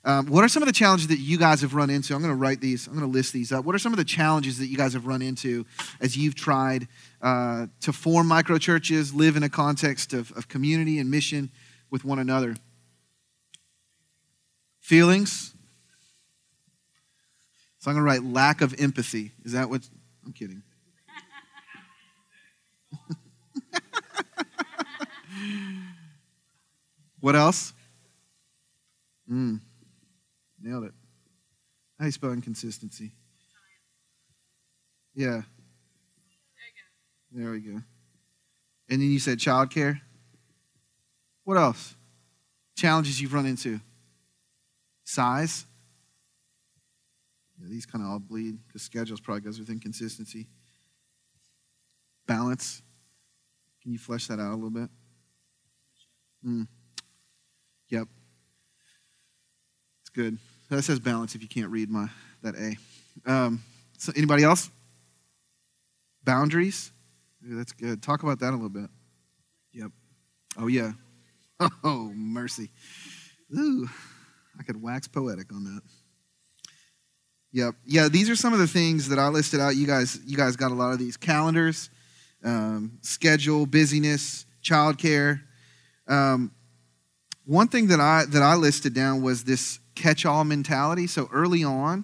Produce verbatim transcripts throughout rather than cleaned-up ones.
Um, what are some of the challenges that you guys have run into? I'm going to write these. I'm going to list these up. What are some of the challenges that you guys have run into as you've tried uh, to form microchurches, live in a context of, of community and mission with one another? Feelings. So I'm going to write lack of empathy. Is that what? I'm kidding. What else? Mm. Nailed it. How do you spell inconsistency? Yeah. There we go. And then you said childcare. What else? Challenges you've run into. Size. Yeah, these kind of all bleed because schedules probably goes with inconsistency. Balance. Can you flesh that out a little bit? Mm. Yep. It's good. That says balance if you can't read my that A. Um, so anybody else? Boundaries? Ooh, that's good. Talk about that a little bit. Yep. Oh, yeah. Oh, mercy. Ooh, I could wax poetic on that. Yep. Yeah, these are some of the things that I listed out. You guys, you guys got a lot of these. Calendars, um, schedule, busyness, childcare. Um, one thing that I that I listed down was this catch-all mentality. So early on,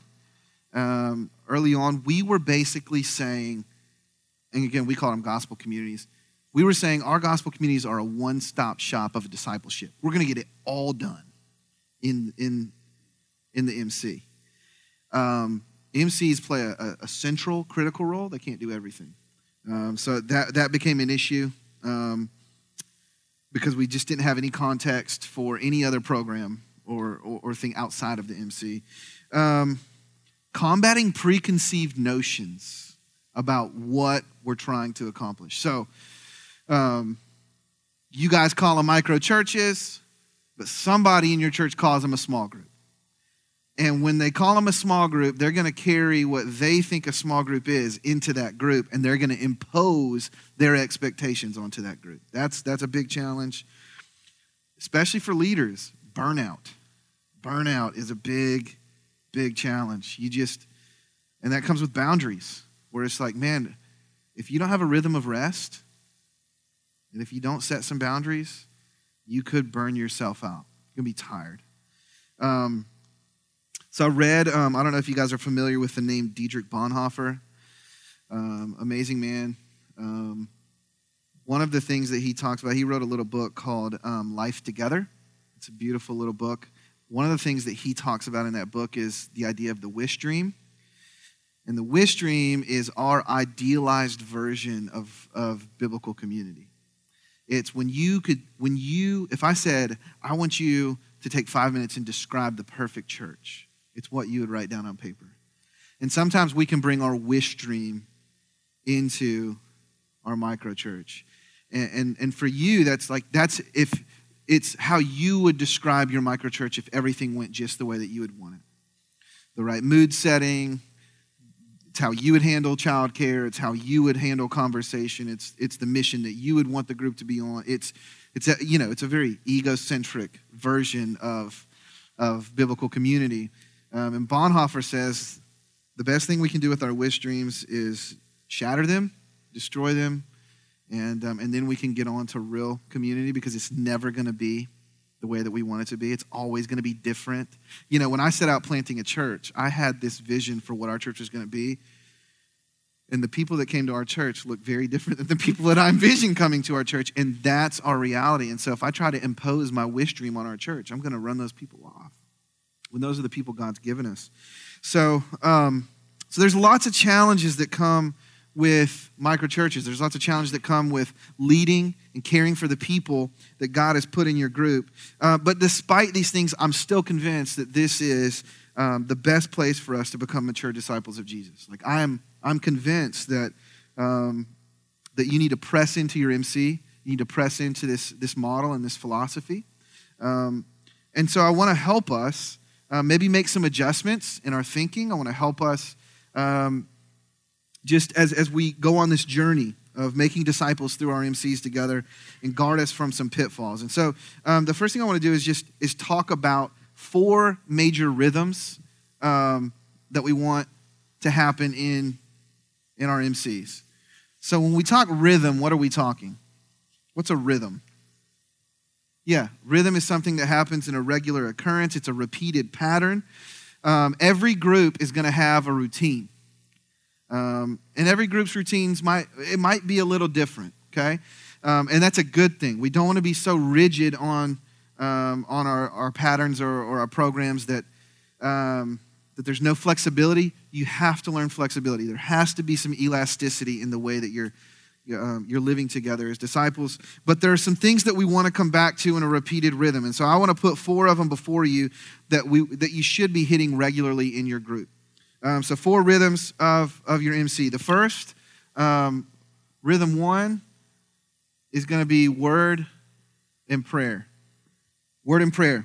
um, early on, we were basically saying, and again, we call them gospel communities. We were saying our gospel communities are a one-stop shop of discipleship. We're going to get it all done in in in the M C. Um, M Cs play a, a central, critical role. They can't do everything. Um, so that that became an issue um, because we just didn't have any context for any other program or, or, or thing outside of the M C. Um, combating preconceived notions about what we're trying to accomplish. So um, you guys call them micro churches, but somebody in your church calls them a small group. And when they call them a small group, they're going to carry what they think a small group is into that group, and they're going to impose their expectations onto that group. That's that's a big challenge, especially for leaders. Burnout. Burnout is a big, big challenge. You just, and that comes with boundaries, where it's like, man, if you don't have a rhythm of rest, and if you don't set some boundaries, you could burn yourself out. You're going to be tired. Um, So I read, um, I don't know if you guys are familiar with the name Dietrich Bonhoeffer, um, amazing man. Um, one of the things that he talks about, he wrote a little book called um, Life Together. It's a beautiful little book. One of the things that he talks about in that book is the idea of the wish dream. And the wish dream is our idealized version of, of biblical community. It's when you could, when you, if I said, I want you to take five minutes and describe the perfect church, it's what you would write down on paper. And sometimes we can bring our wish dream into our micro church. And, and, and for you, that's like, that's if it's how you would describe your micro church if everything went just the way that you would want it. The right mood setting, it's how you would handle childcare, it's how you would handle conversation, it's it's the mission that you would want the group to be on. It's it's a, you know, it's a very egocentric version of, of biblical community. Um, and Bonhoeffer says the best thing we can do with our wish dreams is shatter them, destroy them, and um, and then we can get on to real community because it's never going to be the way that we want it to be. It's always going to be different. You know, when I set out planting a church, I had this vision for what our church was going to be. And the people that came to our church look very different than the people that I envision coming to our church. And that's our reality. And so if I try to impose my wish dream on our church, I'm going to run those people off. When those are the people God's given us. So, um, so there's lots of challenges that come with microchurches. There's lots of challenges that come with leading and caring for the people that God has put in your group. Uh, but despite these things, I'm still convinced that this is um, the best place for us to become mature disciples of Jesus. Like I am, I'm convinced that um, that you need to press into your M C. You need to press into this this model and this philosophy. Um, and so I want to help us. Uh, maybe make some adjustments in our thinking. I want to help us um, just as, as we go on this journey of making disciples through our M Cs together and guard us from some pitfalls. And so um, the first thing I want to do is just is talk about four major rhythms um, that we want to happen in, in our M Cs. So when we talk rhythm, what are we talking? What's a rhythm? Yeah, rhythm is something that happens in a regular occurrence. It's a repeated pattern. Um, every group is going to have a routine. Um, and every group's routines, might it might be a little different, okay? Um, and that's a good thing. We don't want to be so rigid on um, on our, our patterns or, or our programs that, um, that there's no flexibility. You have to learn flexibility. There has to be some elasticity in the way that you're, um, you're living together as disciples. But there are some things that we want to come back to in a repeated rhythm. And so I want to put four of them before you that we that you should be hitting regularly in your group. Um, so four rhythms of, of your M C. The first, um, rhythm one, is going to be word and prayer. Word and prayer.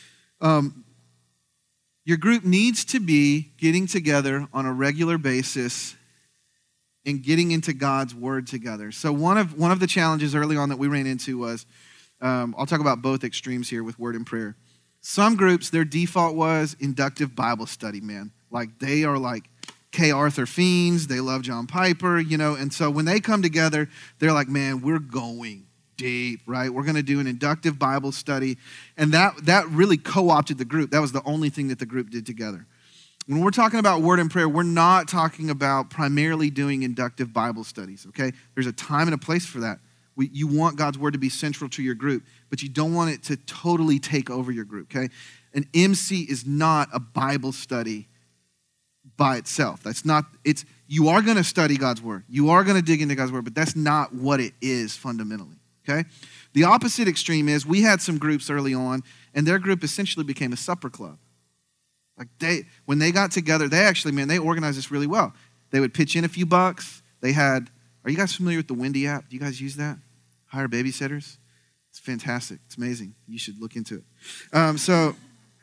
Um, your group needs to be getting together on a regular basis and getting into God's word together. So one of one of the challenges early on that we ran into was, um, I'll talk about both extremes here with word and prayer. Some groups, their default was inductive Bible study, man. Like they are like K. Arthur fiends. They love John Piper, you know. And so when they come together, they're like, man, we're going deep, right? We're going to do an inductive Bible study. And that, that really co-opted the group. That was the only thing that the group did together. When we're talking about word and prayer, we're not talking about primarily doing inductive Bible studies, okay? There's a time and a place for that. We, you want God's word to be central to your group, but you don't want it to totally take over your group, okay? An M C is not a Bible study by itself. That's not, it's, you are going to study God's word. You are going to dig into God's word, but that's not what it is fundamentally, okay? The opposite extreme is we had some groups early on, and their group essentially became a supper club. Like they, when they got together, they actually, man, they organized this really well. They would pitch in a few bucks. They had, are you guys familiar with the Wendy app? Do you guys use that? Hire babysitters? It's fantastic. It's amazing. You should look into it. Um, so,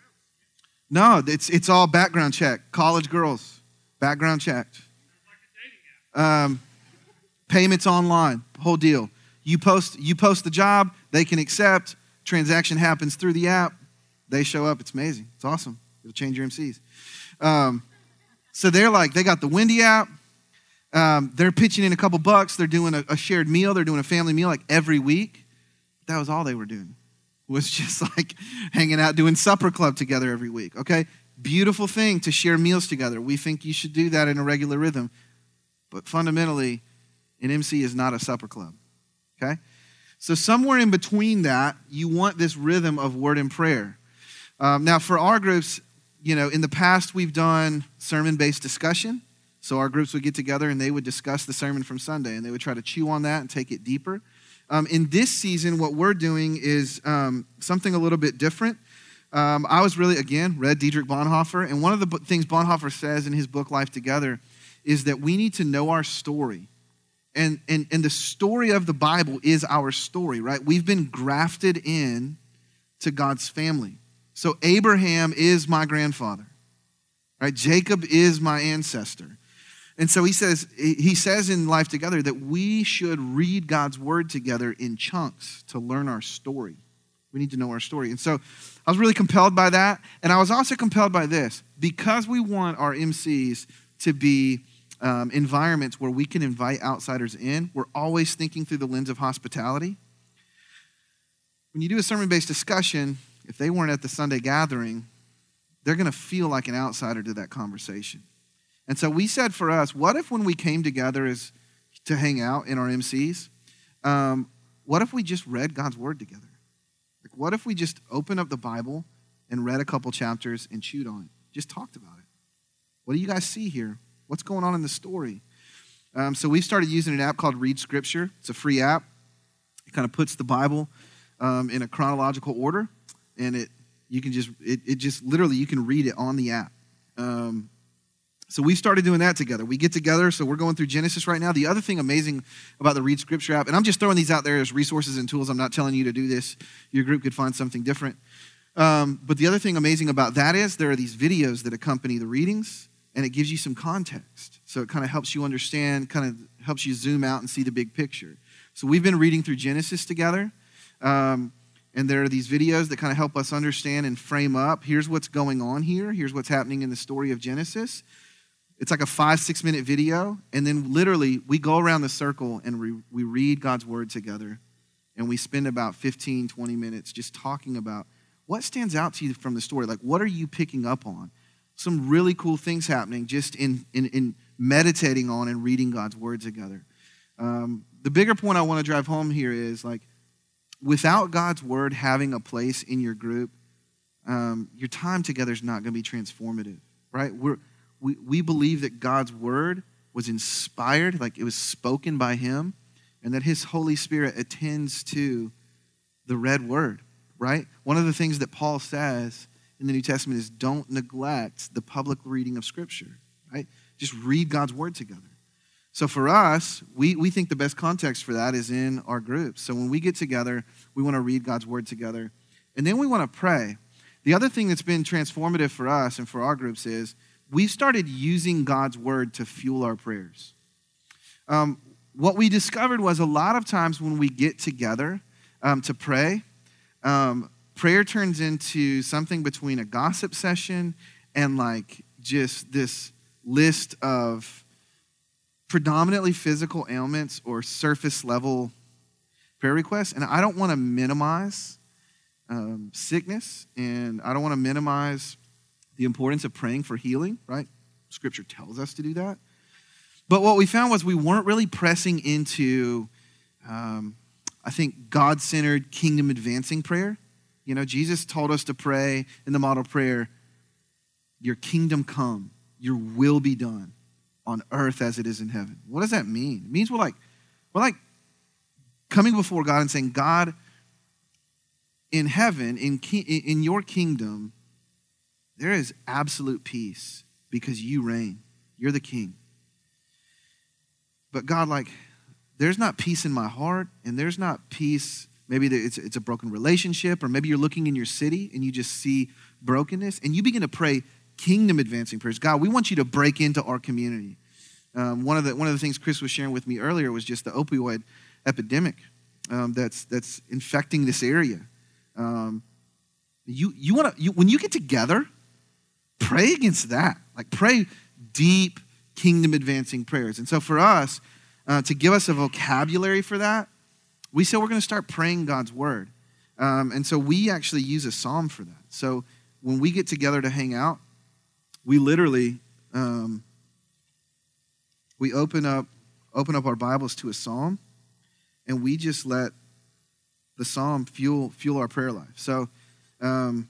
no, it's it's all background check. College girls, background checked. Um, payments online, whole deal. You post you post the job, they can accept. Transaction happens through the app. They show up. It's amazing. It's awesome. It'll change your M Cs. Um, so they're like, they got the Wendy app. Um, they're pitching in a couple bucks. They're doing a, a shared meal. They're doing a family meal like every week. That was all they were doing. Was just like hanging out, doing supper club together every week, okay? Beautiful thing to share meals together. We think you should do that in a regular rhythm. But fundamentally, an M C is not a supper club, okay? So somewhere in between that, you want this rhythm of word and prayer. Um, now, for our groups, you know, in the past, we've done sermon-based discussion. So our groups would get together and they would discuss the sermon from Sunday, and they would try to chew on that and take it deeper. Um, in this season, what we're doing is um, something a little bit different. Um, I was really, again, read Dietrich Bonhoeffer, and one of the b- things Bonhoeffer says in his book, Life Together, is that we need to know our story. And, and, and the story of the Bible is our story, right? We've been grafted in to God's family. So Abraham is my grandfather, right? Jacob is my ancestor. And so he says, he says in Life Together that we should read God's word together in chunks to learn our story. We need to know our story. And so I was really compelled by that. And I was also compelled by this. Because we want our M Cs to be um, environments where we can invite outsiders in, we're always thinking through the lens of hospitality. When you do a sermon-based discussion, if they weren't at the Sunday gathering, they're going to feel like an outsider to that conversation. And so we said for us, what if when we came together as to hang out in our M Cs, um, what if we just read God's word together? Like, what if we just opened up the Bible and read a couple chapters and chewed on it? Just talked about it. What do you guys see here? What's going on in the story? Um, so we started using an app called Read Scripture. It's a free app. It kind of puts the Bible um, in a chronological order, and it you can just it, it just literally you can read it on the app. Um, So we started doing that together. We get together, so we're going through Genesis right now. The other thing amazing about the Read Scripture app, and I'm just throwing these out there as resources and tools. I'm not telling you to do this. Your group could find something different. Um, but the other thing amazing about that is there are these videos that accompany the readings, and it gives you some context. So it kind of helps you understand, kind of helps you zoom out and see the big picture. So we've been reading through Genesis together. Um, And there are these videos that kind of help us understand and frame up, here's what's going on here. Here's what's happening in the story of Genesis. It's like a five, six minute video. And then literally we go around the circle and we, we read God's word together. And we spend about fifteen, twenty minutes just talking about what stands out to you from the story. Like, what are you picking up on? Some really cool things happening just in, in, in meditating on and reading God's word together. Um, the bigger point I want to drive home here is, like, without God's word having a place in your group, um, your time together is not going to be transformative, right? We're, we we believe that God's word was inspired, like it was spoken by him, and that his Holy Spirit attends to the read word, right? One of the things that Paul says in the New Testament is don't neglect the public reading of Scripture, right? Just read God's word together. So for us, we, we think the best context for that is in our groups. So when we get together, we want to read God's word together. And then we want to pray. The other thing that's been transformative for us and for our groups is we've started using God's word to fuel our prayers. Um, what we discovered was a lot of times when we get together um, to pray, um, prayer turns into something between a gossip session and like just this list of predominantly physical ailments or surface level prayer requests. And I don't want to minimize um, sickness, and I don't want to minimize the importance of praying for healing, right? Scripture tells us to do that. But what we found was we weren't really pressing into, um, I think, God-centered, kingdom-advancing prayer. You know, Jesus told us to pray in the model prayer, your kingdom come, your will be done on earth as it is in heaven. What does that mean? It means we're like, we're like coming before God and saying, God, in heaven, in, ki- in your kingdom, there is absolute peace because you reign. You're the king. But God, like, there's not peace in my heart, and there's not peace. Maybe it's, it's a broken relationship, or maybe you're looking in your city and you just see brokenness, and you begin to pray kingdom advancing prayers. God, we want you to break into our community. Um, one of the one of the things Chris was sharing with me earlier was just the opioid epidemic um, that's that's infecting this area. Um, you you want to you, when you get together, pray against that. Like pray deep kingdom advancing prayers. And so for us uh, to give us a vocabulary for that, we said we're going to start praying God's word. Um, and so we actually use a psalm for that. So when we get together to hang out, we literally, um, we open up, open up our Bibles to a psalm, and we just let the psalm fuel fuel our prayer life. So, um,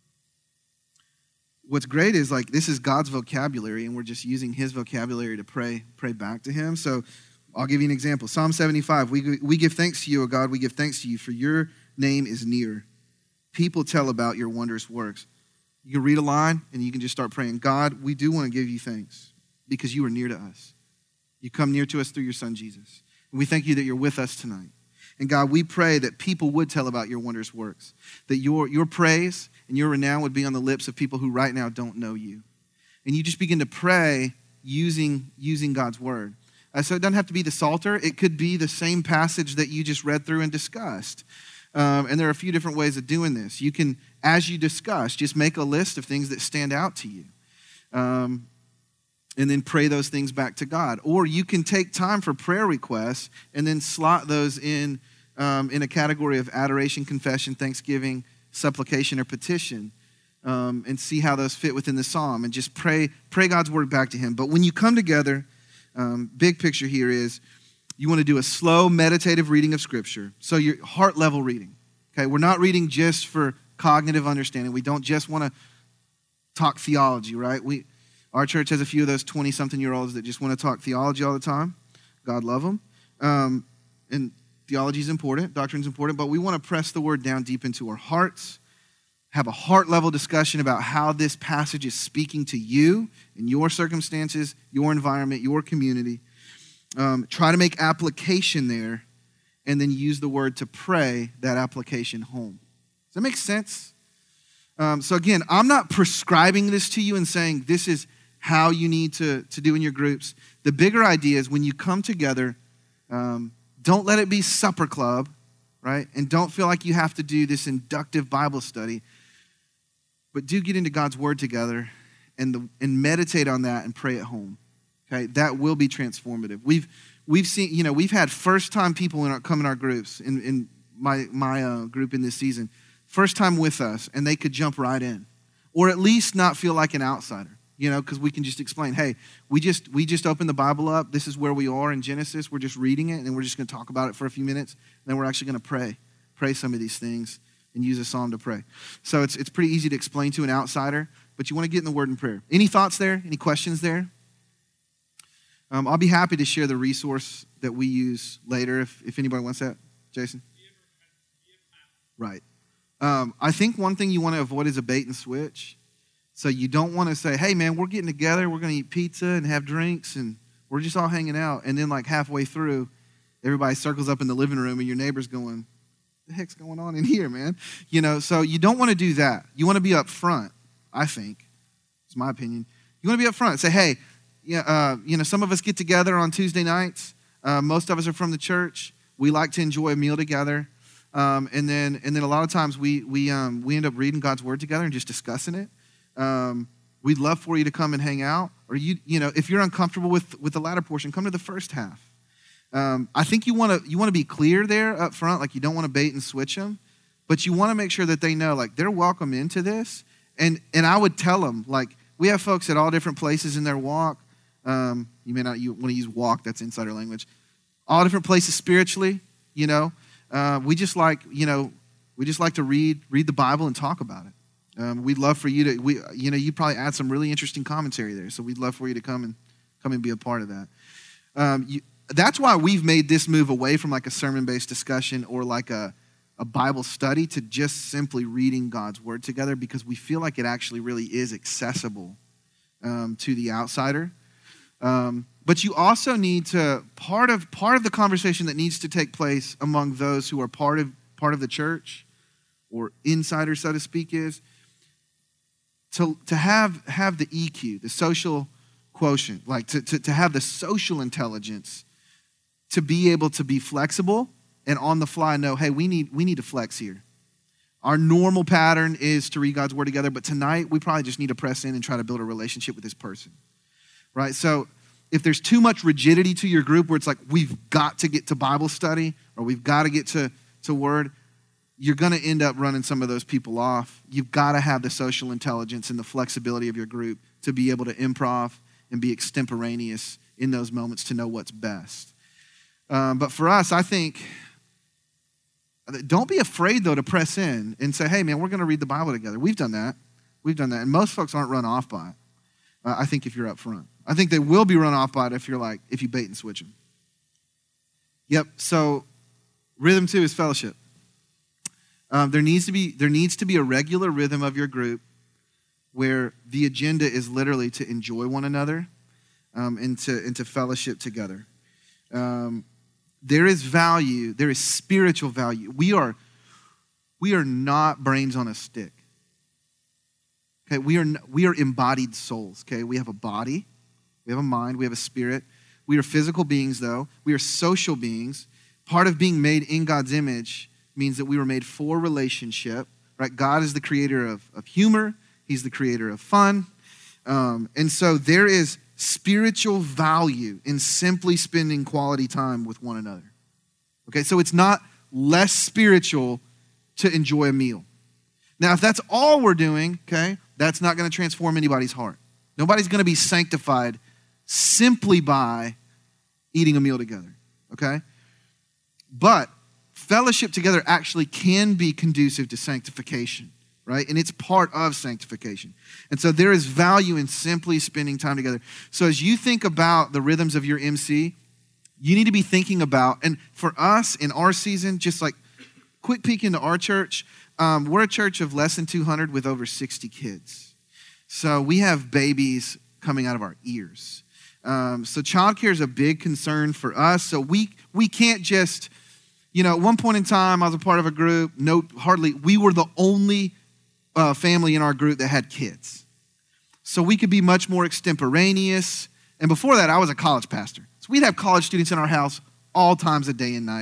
what's great is like this is God's vocabulary, and we're just using His vocabulary to pray pray back to Him. So, I'll give you an example. Psalm seventy-five. We we give thanks to you, O God. We give thanks to you, for your name is near. People tell about your wondrous works. You can read a line and you can just start praying. God, we do want to give you thanks because you are near to us. You come near to us through your son, Jesus. And we thank you that you're with us tonight. And God, we pray that people would tell about your wondrous works, that your, your praise and your renown would be on the lips of people who right now don't know you. And you just begin to pray using, using God's word. Uh, so it doesn't have to be the Psalter. It could be the same passage that you just read through and discussed. Um, and there are a few different ways of doing this. You can, as you discuss, just make a list of things that stand out to you. Um, and then pray those things back to God. Or you can take time for prayer requests and then slot those in um, in a category of adoration, confession, thanksgiving, supplication, or petition, um, and see how those fit within the psalm. And just pray, pray God's word back to him. But when you come together, um, big picture here is, you want to do a slow, meditative reading of Scripture. So your heart level reading. Okay, we're not reading just for cognitive understanding. We don't just want to talk theology, right? We, our church has a few of those twenty-something-year-olds that just want to talk theology all the time. God love them. Um, and theology is important. Doctrine is important. But we want to press the word down deep into our hearts, have a heart level discussion about how this passage is speaking to you in your circumstances, your environment, your community. Um, try to make application there, and then use the word to pray that application home. Does that make sense? Um, so again, I'm not prescribing this to you and saying this is how you need to, to do in your groups. The bigger idea is when you come together, um, don't let it be supper club right? And don't feel like you have to do this inductive Bible study, but do get into God's word together and, the, and meditate on that and pray at home, okay? That will be transformative. We've we've seen, you know, we've had first-time people in our, come in our groups, in, in my, my uh, group in this season, first time with us, and they could jump right in, or at least not feel like an outsider, you know, because we can just explain, hey, we just we just opened the Bible up. This is where we are in Genesis. We're just reading it, and we're just going to talk about it for a few minutes, and then we're actually going to pray, pray some of these things, and use a psalm to pray. So it's it's pretty easy to explain to an outsider, but you want to get in the word and prayer. Any thoughts there? Any questions there? Um, I'll be happy to share the resource that we use later if, if anybody wants that. Jason? Right. Um, I think one thing you want to avoid is a bait and switch. So you don't want to say, hey, man, we're getting together. We're going to eat pizza and have drinks, and we're just all hanging out. And then like halfway through, everybody circles up in the living room, and your neighbor's going, the heck's going on in here, man? You know, so you don't want to do that. You want to be up front, I think. It's my opinion. You want to be up front. Say, hey, yeah, uh, you know, some of us get together on Tuesday nights. Uh, most of us are from the church. We like to enjoy a meal together. Um, and then and then a lot of times we we um, we end up reading God's word together and just discussing it. Um, we'd love for you to come and hang out. Or, you you know, if you're uncomfortable with, with the latter portion, come to the first half. Um, I think you want to you want to be clear there up front, like you don't want to bait and switch them, but you want to make sure that they know, like, they're welcome into this. And and I would tell them, like, we have folks at all different places in their walk. Um, you may not you want to use walk, that's insider language. All different places spiritually, you know. Uh, we just like, you know, we just like to read read the Bible and talk about it. Um, we'd love for you to, we, you know, you probably add some really interesting commentary there. So we'd love for you to come and come and be a part of that. Um, you, that's why we've made this move away from like a sermon-based discussion or like a, a Bible study to just simply reading God's word together, because we feel like it actually really is accessible um, to the outsider. Um, but you also need to, part of part of the conversation that needs to take place among those who are part of part of the church or insiders, so to speak, is to, to have, have the E Q, the social quotient, like to, to, to have the social intelligence to be able to be flexible and on the fly know, hey, we need we need to flex here. Our normal pattern is to read God's word together, but tonight we probably just need to press in and try to build a relationship with this person, right? So if there's too much rigidity to your group where it's like, we've got to get to Bible study or we've got to get to, to word, you're going to end up running some of those people off. You've got to have the social intelligence and the flexibility of your group to be able to improv and be extemporaneous in those moments to know what's best. Um, but for us, I think, don't be afraid, though, to press in and say, hey, man, we're going to read the Bible together. We've done that. We've done that. And most folks aren't run off by it, uh, I think, if you're up front. I think they will be run off by it if you're like, if you bait and switch them. Yep, so rhythm two is fellowship. Um, there needs to be there needs to be a regular rhythm of your group where the agenda is literally to enjoy one another um, and, to, and to fellowship together. Um, there is value, there is spiritual value. We are, we are not brains on a stick. Okay, we are, we are embodied souls, okay? We have a body, we have a mind, we have a spirit. We are physical beings, though. We are social beings. Part of being made in God's image means that we were made for relationship, right? God is the creator of, of humor. He's the creator of fun. Um, and so there is spiritual value in simply spending quality time with one another. Okay, so it's not less spiritual to enjoy a meal. Now, if that's all we're doing, okay, that's not going to transform anybody's heart. Nobody's going to be sanctified simply by eating a meal together, okay? But fellowship together actually can be conducive to sanctification, right? And it's part of sanctification. And so there is value in simply spending time together. So as you think about the rhythms of your M C, you need to be thinking about, and for us in our season, just like quick peek into our church, um, we're a church of less than two hundred with over sixty kids. So we have babies coming out of our ears. Um, so childcare is a big concern for us. So we we can't just, you know, at one point in time, I was a part of a group, no, hardly, we were the only uh, family in our group that had kids. So we could be much more extemporaneous. And before that, I was a college pastor. So we'd have college students in our house all times of day and night.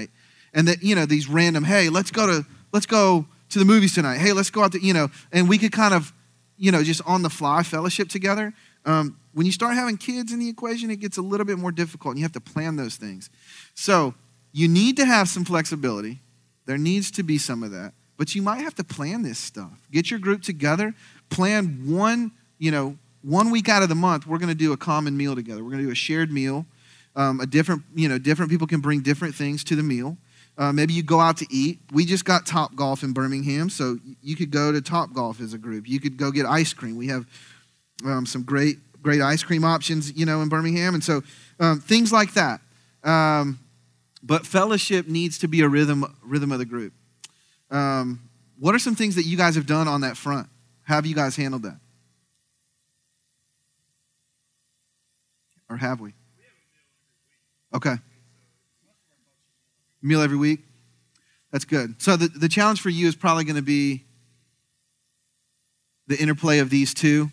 And that, you know, these random, hey, let's go to, let's go to the movies tonight. Hey, let's go out to, you know, and we could kind of, you know, just on the fly fellowship together. Um, when you start having kids in the equation, it gets a little bit more difficult, and you have to plan those things. So you need to have some flexibility. There needs to be some of that, but you might have to plan this stuff. Get your group together, plan one, you know, one week out of the month, we're going to do a common meal together. We're going to do a shared meal. Um, a different, you know, different people can bring different things to the meal. Uh, maybe you go out to eat. We just got Top Golf in Birmingham, so you could go to Top Golf as a group. You could go get ice cream. We have um, some great, great ice cream options, you know, in Birmingham, and so um, things like that. Um, but fellowship needs to be a rhythm, rhythm of the group. Um, what are some things that you guys have done on that front? How have you guys handled that? Or have we? Okay. Meal every week? That's good. So the, the challenge for you is probably going to be the interplay of these two.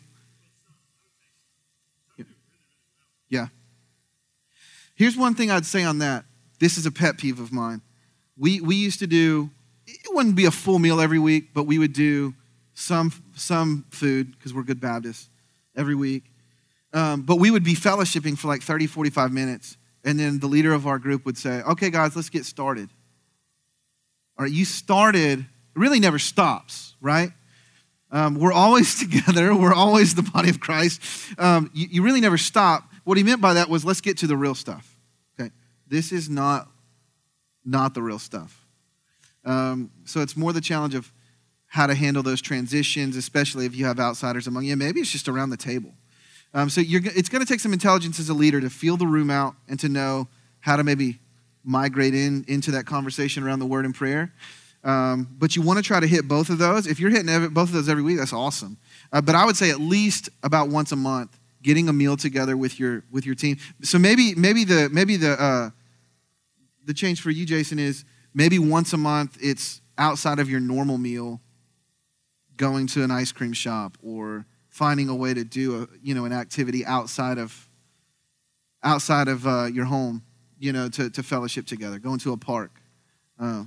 Yeah. Here's one thing I'd say on that. This is a pet peeve of mine. We we used to do, it wouldn't be a full meal every week, but we would do some, some food, because we're good Baptists, every week. Um, but we would be fellowshipping for like thirty, forty-five minutes. And then the leader of our group would say, okay, guys, let's get started. All right, you started, it really never stops, right? Um, we're always together. We're always the body of Christ. Um, you, you really never stop. What he meant by that was, let's get to the real stuff. Okay, this is not, not the real stuff. Um, so it's more the challenge of how to handle those transitions, especially if you have outsiders among you. Maybe it's just around the table. Um, so you're, it's going to take some intelligence as a leader to feel the room out and to know how to maybe migrate in into that conversation around the word and prayer. Um, but you want to try to hit both of those. If you're hitting every, both of those every week, that's awesome. Uh, but I would say at least about once a month, getting a meal together with your with your team. So maybe maybe the maybe the uh, the change for you, Jason, is maybe once a month it's outside of your normal meal, going to an ice cream shop or finding a way to do a, you know, an activity outside of outside of uh, your home, you know, to, to fellowship together, going to a park. Uh,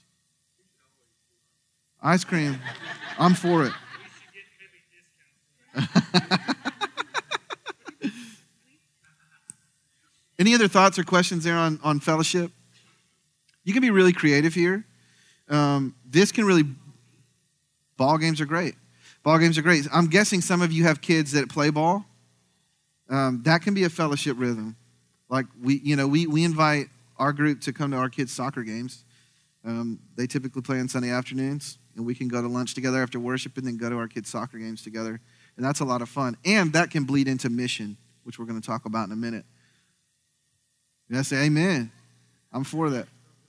ice cream, I'm for it. Any other thoughts or questions there on, on fellowship? You can be really creative here. Um, this can really, ball games are great. Ball games are great. I'm guessing some of you have kids that play ball. Um, that can be a fellowship rhythm. Like we, you know, we we invite our group to come to our kids' soccer games. Um, they typically play on Sunday afternoons, and we can go to lunch together after worship and then go to our kids' soccer games together. And that's a lot of fun. And that can bleed into mission, which we're going to talk about in a minute. And I say, amen. I'm for that.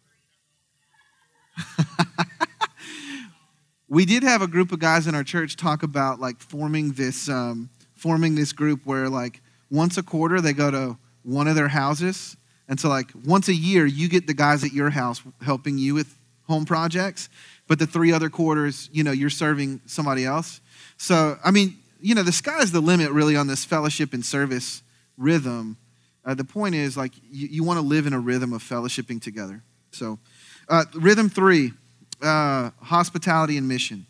We did have a group of guys in our church talk about like forming this um, forming this group where like once a quarter they go to one of their houses. And so like once a year you get the guys at your house helping you with home projects. But the three other quarters, you know, you're serving somebody else. So, I mean, you know, the sky's the limit really on this fellowship and service rhythm. Uh, the point is like you, you want to live in a rhythm of fellowshipping together. So uh, rhythm three. Uh, hospitality and mission.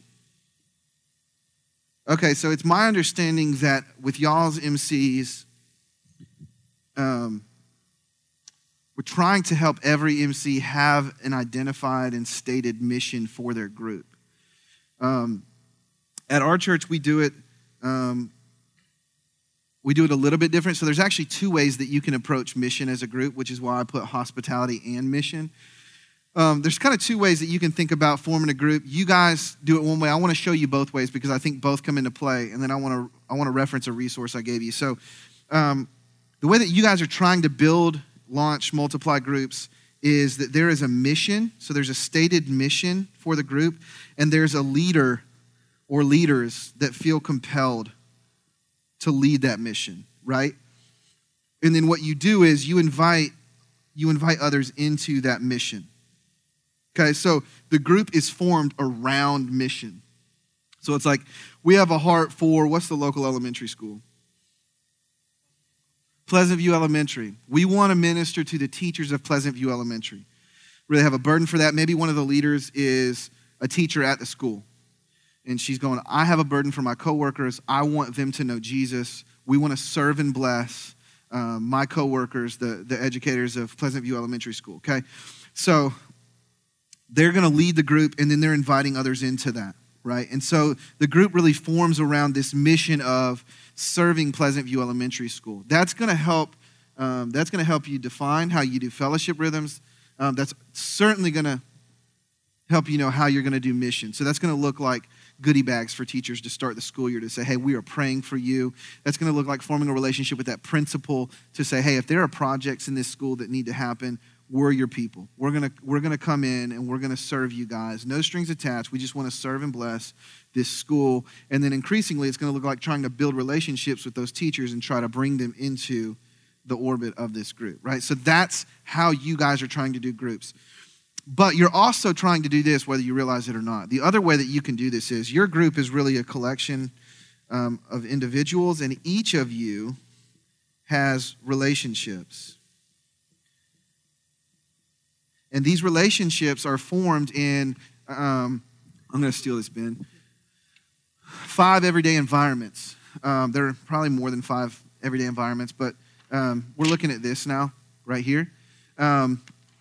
Okay, so it's my understanding that with y'all's M Cs, um, we're trying to help every M C have an identified and stated mission for their group. Um, at our church, we do it. Um, we do it a little bit different. So there's actually two ways that you can approach mission as a group, which is why I put hospitality and mission. Um, there's kind of two ways that you can think about forming a group. You guys do it one way. I want to show you both ways because I think both come into play, and then I want to I want to reference a resource I gave you. So um, the way that you guys are trying to build, launch, multiply groups is that there is a mission. So there's a stated mission for the group, and there's a leader or leaders that feel compelled to lead that mission, right? And then what you do is you invite you invite others into that mission. Okay, so the group is formed around mission. So it's like we have a heart for, what's the local elementary school? Pleasant View Elementary. We want to minister to the teachers of Pleasant View Elementary. really have a burden for that. Maybe one of the leaders is a teacher at the school. And she's going, I have a burden for my coworkers. I want them to know Jesus. We want to serve and bless um, my coworkers, the, the educators of Pleasant View Elementary School, okay? So they're going to lead the group, and then they're inviting others into that, right? And so the group really forms around this mission of serving Pleasant View Elementary School. That's going to help. Um, that's going to help you define how you do fellowship rhythms. Um, that's certainly going to help you know how you're going to do mission. So that's going to look like goodie bags for teachers to start the school year to say, hey, we are praying for you. That's going to look like forming a relationship with that principal to say, hey, if there are projects in this school that need to happen, we're your people. We're going to we're going to come in and we're going to serve you guys. No strings attached. We just want to serve and bless this school. And then increasingly, it's going to look like trying to build relationships with those teachers and try to bring them into the orbit of this group, right? So that's how you guys are trying to do groups. But you're also trying to do this whether you realize it or not. The other way that you can do this is your group is really a collection um, of individuals, and each of you has relationships. And these relationships are formed in, um, I'm going to steal this, Ben, five everyday environments. Um, there are probably more than five everyday environments, but um, we're looking at this now, right here. Um,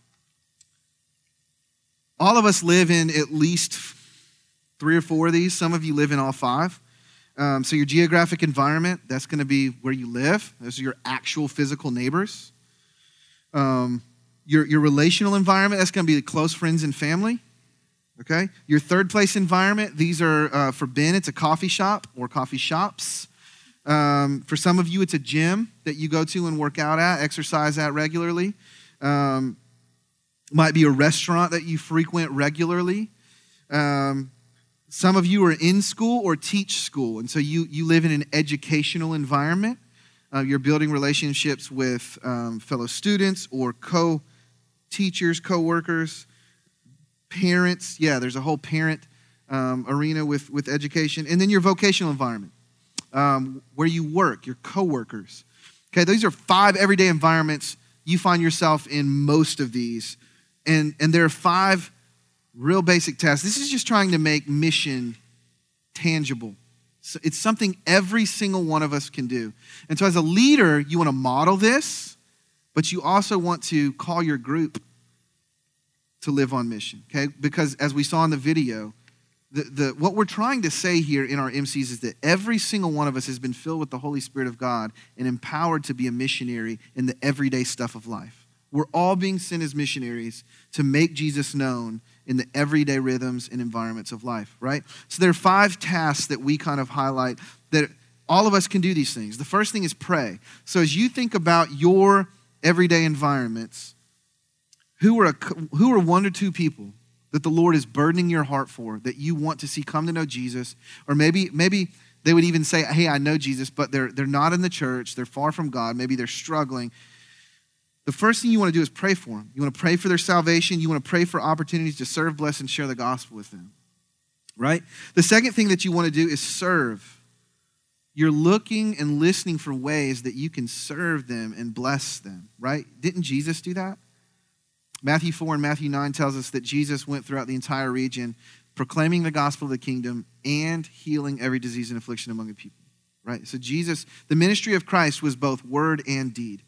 All of us live in at least three or four of these. Some of you live in all five. Um, so your geographic environment, that's going to be where you live. Those are your actual physical neighbors. Um, your, your relational environment, that's going to be the close friends and family. Okay? Your third place environment, these are, uh, for Ben, it's a coffee shop or coffee shops. Um, for some of you, it's a gym that you go to and work out at, exercise at regularly. Um, Might be a restaurant that you frequent regularly. Um, some of you are in school or teach school, and so you, you live in an educational environment. Uh, you're building relationships with um, fellow students or co-teachers, co-workers, parents. Yeah, there's a whole parent um, arena with, with education. And then your vocational environment, um, where you work, your co-workers. Okay, these are five everyday environments. You find yourself in most of these. And, and there are five real basic tasks. This is just trying to make mission tangible. So it's something every single one of us can do. And so as a leader, you want to model this, but you also want to call your group to live on mission, okay? Because as we saw in the video, the, the, what we're trying to say here in our M Cs is that every single one of us has been filled with the Holy Spirit of God and empowered to be a missionary in the everyday stuff of life. We're all being sent as missionaries to make Jesus known in the everyday rhythms and environments of life, right? So there are five tasks that we kind of highlight that all of us can do these things. The first thing is pray. So as you think about your everyday environments, who are, a, who are one or two people that the Lord is burdening your heart for, that you want to see come to know Jesus? Or maybe maybe they would even say, hey, I know Jesus, but they're, they're not in the church. They're far from God. Maybe they're struggling. The first thing you want to do is pray for them. You want to pray for their salvation. You want to pray for opportunities to serve, bless, and share the gospel with them, right? The second thing that you want to do is serve. You're looking and listening for ways that you can serve them and bless them, right? Didn't Jesus do that? Matthew four and Matthew nine tells us that Jesus went throughout the entire region proclaiming the gospel of the kingdom and healing every disease and affliction among the people, right? So Jesus, the ministry of Christ was both word and deed.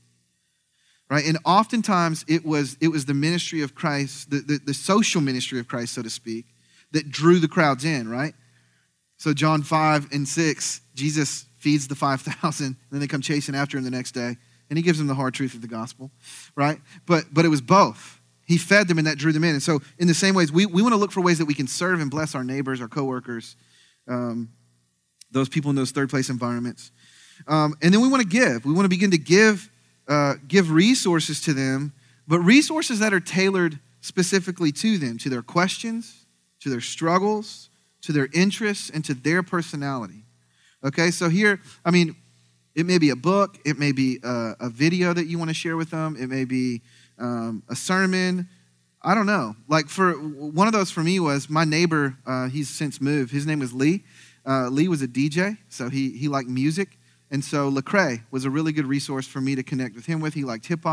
Right? And oftentimes it was it was the ministry of Christ, the, the, the social ministry of Christ, so to speak, that drew the crowds in, right? So John five and six, Jesus feeds the five thousand, and then they come chasing after him the next day, and he gives them the hard truth of the gospel, right? But but it was both. He fed them and that drew them in. And so in the same ways, we, we want to look for ways that we can serve and bless our neighbors, our coworkers, um, those people in those third place environments. Um, and then we want to give. We want to begin to give Uh, give resources to them, but resources that are tailored specifically to them, to their questions, to their struggles, to their interests, and to their personality. Okay, so here, I mean, it may be a book, it may be a, a video that you want to share with them, it may be um, a sermon. I don't know. Like for one of those for me was my neighbor. Uh, he's since moved. His name was Lee. Uh, Lee was a D J, so he he liked music. And so Lecrae was a really good resource for me to connect with him with. He liked hip hop.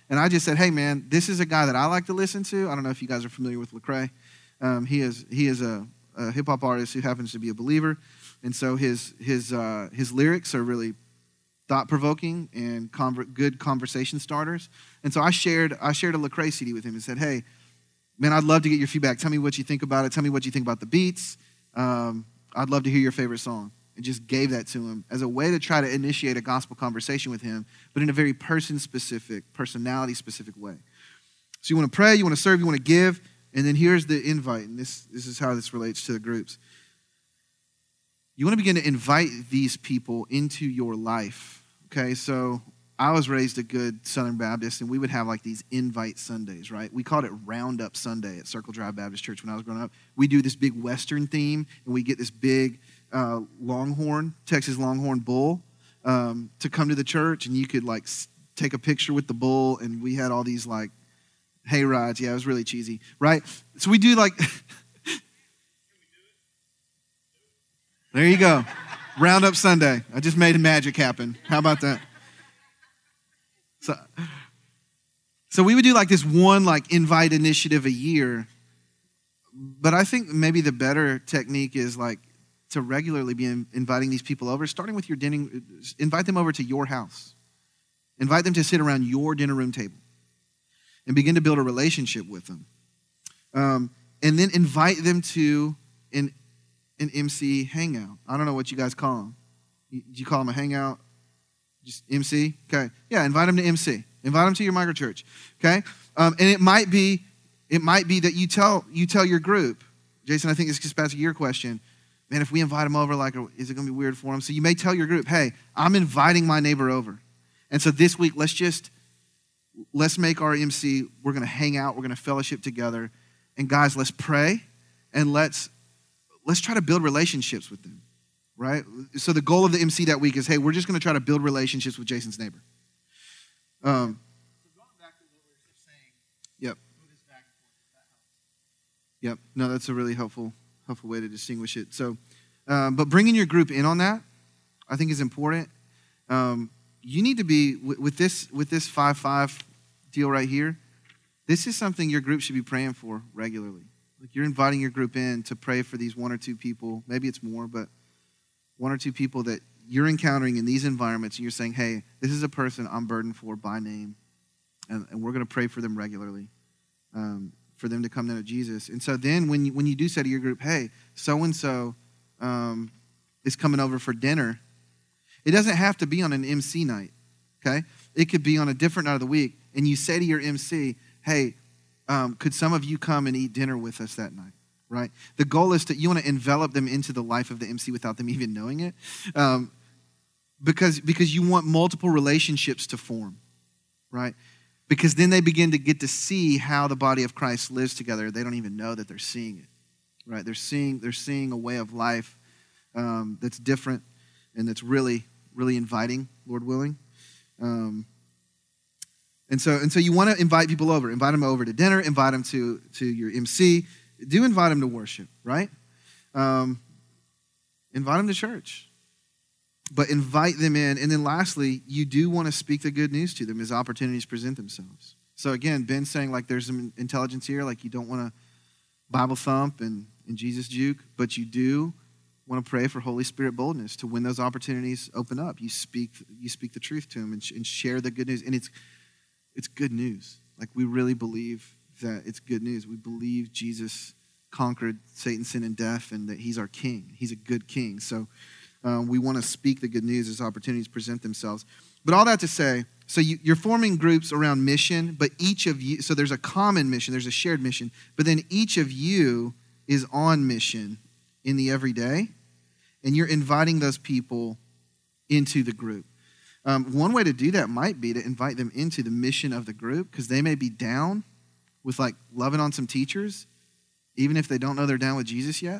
And I just said, hey, man, this is a guy that I like to listen to. I don't know if you guys are familiar with Lecrae. Um, he is he is a, a hip-hop artist who happens to be a believer. And so his his uh, his lyrics are really thought-provoking and conver- good conversation starters. And so I shared I shared a Lecrae C D with him and said, hey, man, I'd love to get your feedback. Tell me what you think about it. Tell me what you think about the beats. Um, I'd love to hear your favorite song. And just gave that to him as a way to try to initiate a gospel conversation with him, but in a very person-specific, personality-specific way. So you want to pray, you want to serve, you want to give, and then here's the invite, and this, this is how this relates to the groups. You want to begin to invite these people into your life, okay? So I was raised a good Southern Baptist, and we would have like these invite Sundays, right? We called it Roundup Sunday at Circle Drive Baptist Church when I was growing up. We do this big Western theme, and we get this big uh, Longhorn, Texas Longhorn bull um, to come to the church, and you could like take a picture with the bull, and we had all these like hay rides. Yeah, it was really cheesy, right? So we do like, there you go, Roundup Sunday. I just made magic happen. How about that? So, so we would do like this one like invite initiative a year, but I think maybe the better technique is like to regularly be in, inviting these people over, starting with your dinner, invite them over to your house. Invite them to sit around your dinner room table and begin to build a relationship with them. Um, and then invite them to an, an M C hangout. I don't know what you guys call them. Do you call them a hangout? Just M C? Okay. Yeah, invite them to M C. Invite them to your microchurch. Okay? Um, and it might be it might be that you tell you tell your group, Jason, I think this gets back to your question. Man, if we invite them over, like, is it going to be weird for them? So you may tell your group, hey, I'm inviting my neighbor over. And so this week, let's just, let's make our M C, we're going to hang out, we're going to fellowship together. And guys, let's pray, and let's let's try to build relationships with them, right? So the goal of the M C that week is, hey, we're just going to try to build relationships with Jason's neighbor. Um, so going back to what we were just saying, yep. Move this back and forth, that helps. Yep. No, that's a really helpful helpful way to distinguish it. So, um, but bringing your group in on that, I think is important. Um, you need to be, with, with this with this five five deal right here, this is something your group should be praying for regularly. Like you're inviting your group in to pray for these one or two people, maybe it's more, but one or two people that you're encountering in these environments, and you're saying, hey, this is a person I'm burdened for by name, and, and we're going to pray for them regularly. Um, for them to come to know Jesus. And so then when you, when you do say to your group, hey, so-and-so um, is coming over for dinner, it doesn't have to be on an M C night, okay? It could be on a different night of the week, and you say to your M C, hey, um, could some of you come and eat dinner with us that night, right? The goal is that you want to envelop them into the life of the M C without them even knowing it, um, because, because you want multiple relationships to form, right? Because then they begin to get to see how the body of Christ lives together. They don't even know that they're seeing it, right? They're seeing they're seeing a way of life um, that's different and that's really, really inviting, Lord willing. Um, and so and so you want to invite people over. Invite them over to dinner. Invite them to, to your M C. Do invite them to worship, right? Um, invite them to church. But invite them in. And then lastly, you do want to speak the good news to them as opportunities present themselves. So again, Ben's saying like there's some intelligence here, like you don't want to Bible thump and, and Jesus juke, but you do want to pray for Holy Spirit boldness to when those opportunities open up. You speak you speak the truth to them and, and share the good news. And it's it's good news. Like we really believe that it's good news. We believe Jesus conquered Satan, sin, and death, and that he's our king. He's a good king. So Um, we want to speak the good news as opportunities present themselves. But all that to say, so you, you're forming groups around mission, but each of you, so there's a common mission, there's a shared mission, but then each of you is on mission in the everyday, and you're inviting those people into the group. Um, one way to do that might be to invite them into the mission of the group, because they may be down with like loving on some teachers, even if they don't know they're down with Jesus yet.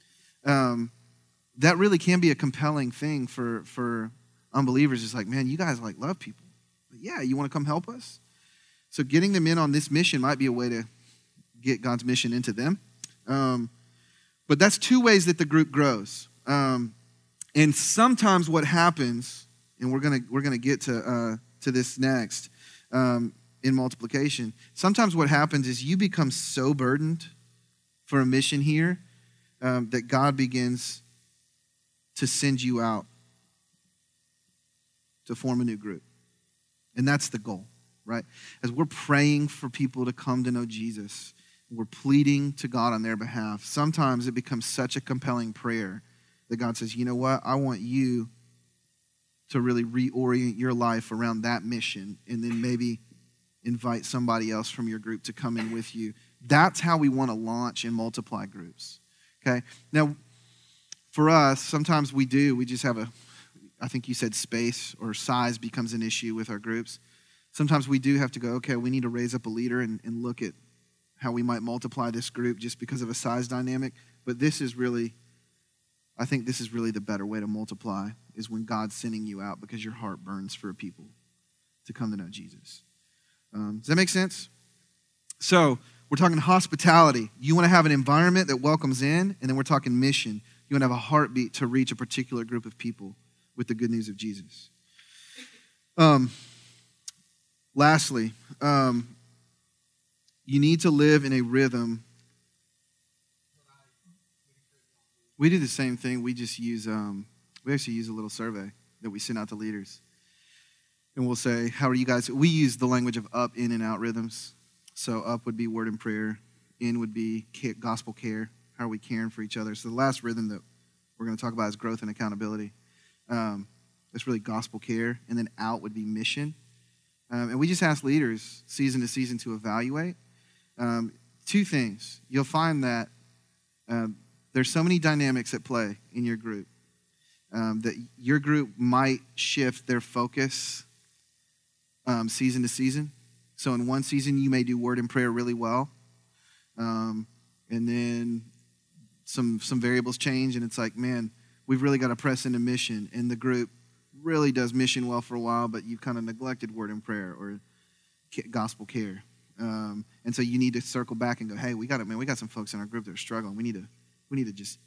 Um, that really can be a compelling thing for, for unbelievers. It's like, man, you guys like love people. But yeah, you want to come help us? So getting them in on this mission might be a way to get God's mission into them. Um, but that's two ways that the group grows. Um, and sometimes what happens, and we're gonna we're gonna get to uh, to this next, um, in multiplication. Sometimes what happens is you become so burdened for a mission here um, that God begins to send you out to form a new group. And that's the goal, right? As we're praying for people to come to know Jesus, we're pleading to God on their behalf. Sometimes it becomes such a compelling prayer that God says, you know what? I want you to really reorient your life around that mission and then maybe invite somebody else from your group to come in with you. That's how we want to launch and multiply groups, okay? Now, for us, sometimes we do. We just have a, I think you said space or size becomes an issue with our groups. Sometimes we do have to go, okay, we need to raise up a leader and, and look at how we might multiply this group just because of a size dynamic. But this is really, I think this is really the better way to multiply is when God's sending you out because your heart burns for people to come to know Jesus. Um, does that make sense? So we're talking hospitality. You want to have an environment that welcomes in, and then we're talking mission. You want to have a heartbeat to reach a particular group of people with the good news of Jesus. Um, lastly, um, you need to live in a rhythm. We do the same thing. We just use, um, we actually use a little survey that we send out to leaders. And we'll say, how are you guys? We use the language of up, in, and out rhythms. So up would be word and prayer. In would be gospel care. How are we caring for each other? So the last rhythm that we're going to talk about is growth and accountability. Um, it's really gospel care. And then out would be mission. Um, and we just ask leaders season to season to evaluate. Um, two things. You'll find that um, there's so many dynamics at play in your group um, that your group might shift their focus um, season to season. So in one season, you may do word and prayer really well. Um, and then some some variables change, and it's like, man, we've really got to press into mission. And the group really does mission well for a while, but you've kind of neglected word and prayer or gospel care. Um, and so you need to circle back and go, hey, we got it, man. We got some folks in our group that are struggling. We need to we need to just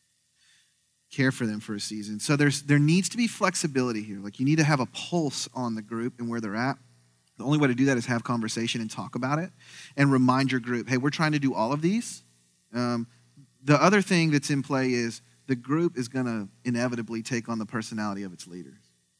care for them for a season. So there's there needs to be flexibility here. Like you need to have a pulse on the group and where they're at. The only way to do that is have conversation and talk about it and remind your group, hey, we're trying to do all of these. Um, the other thing that's in play is the group is going to inevitably take on the personality of its leaders.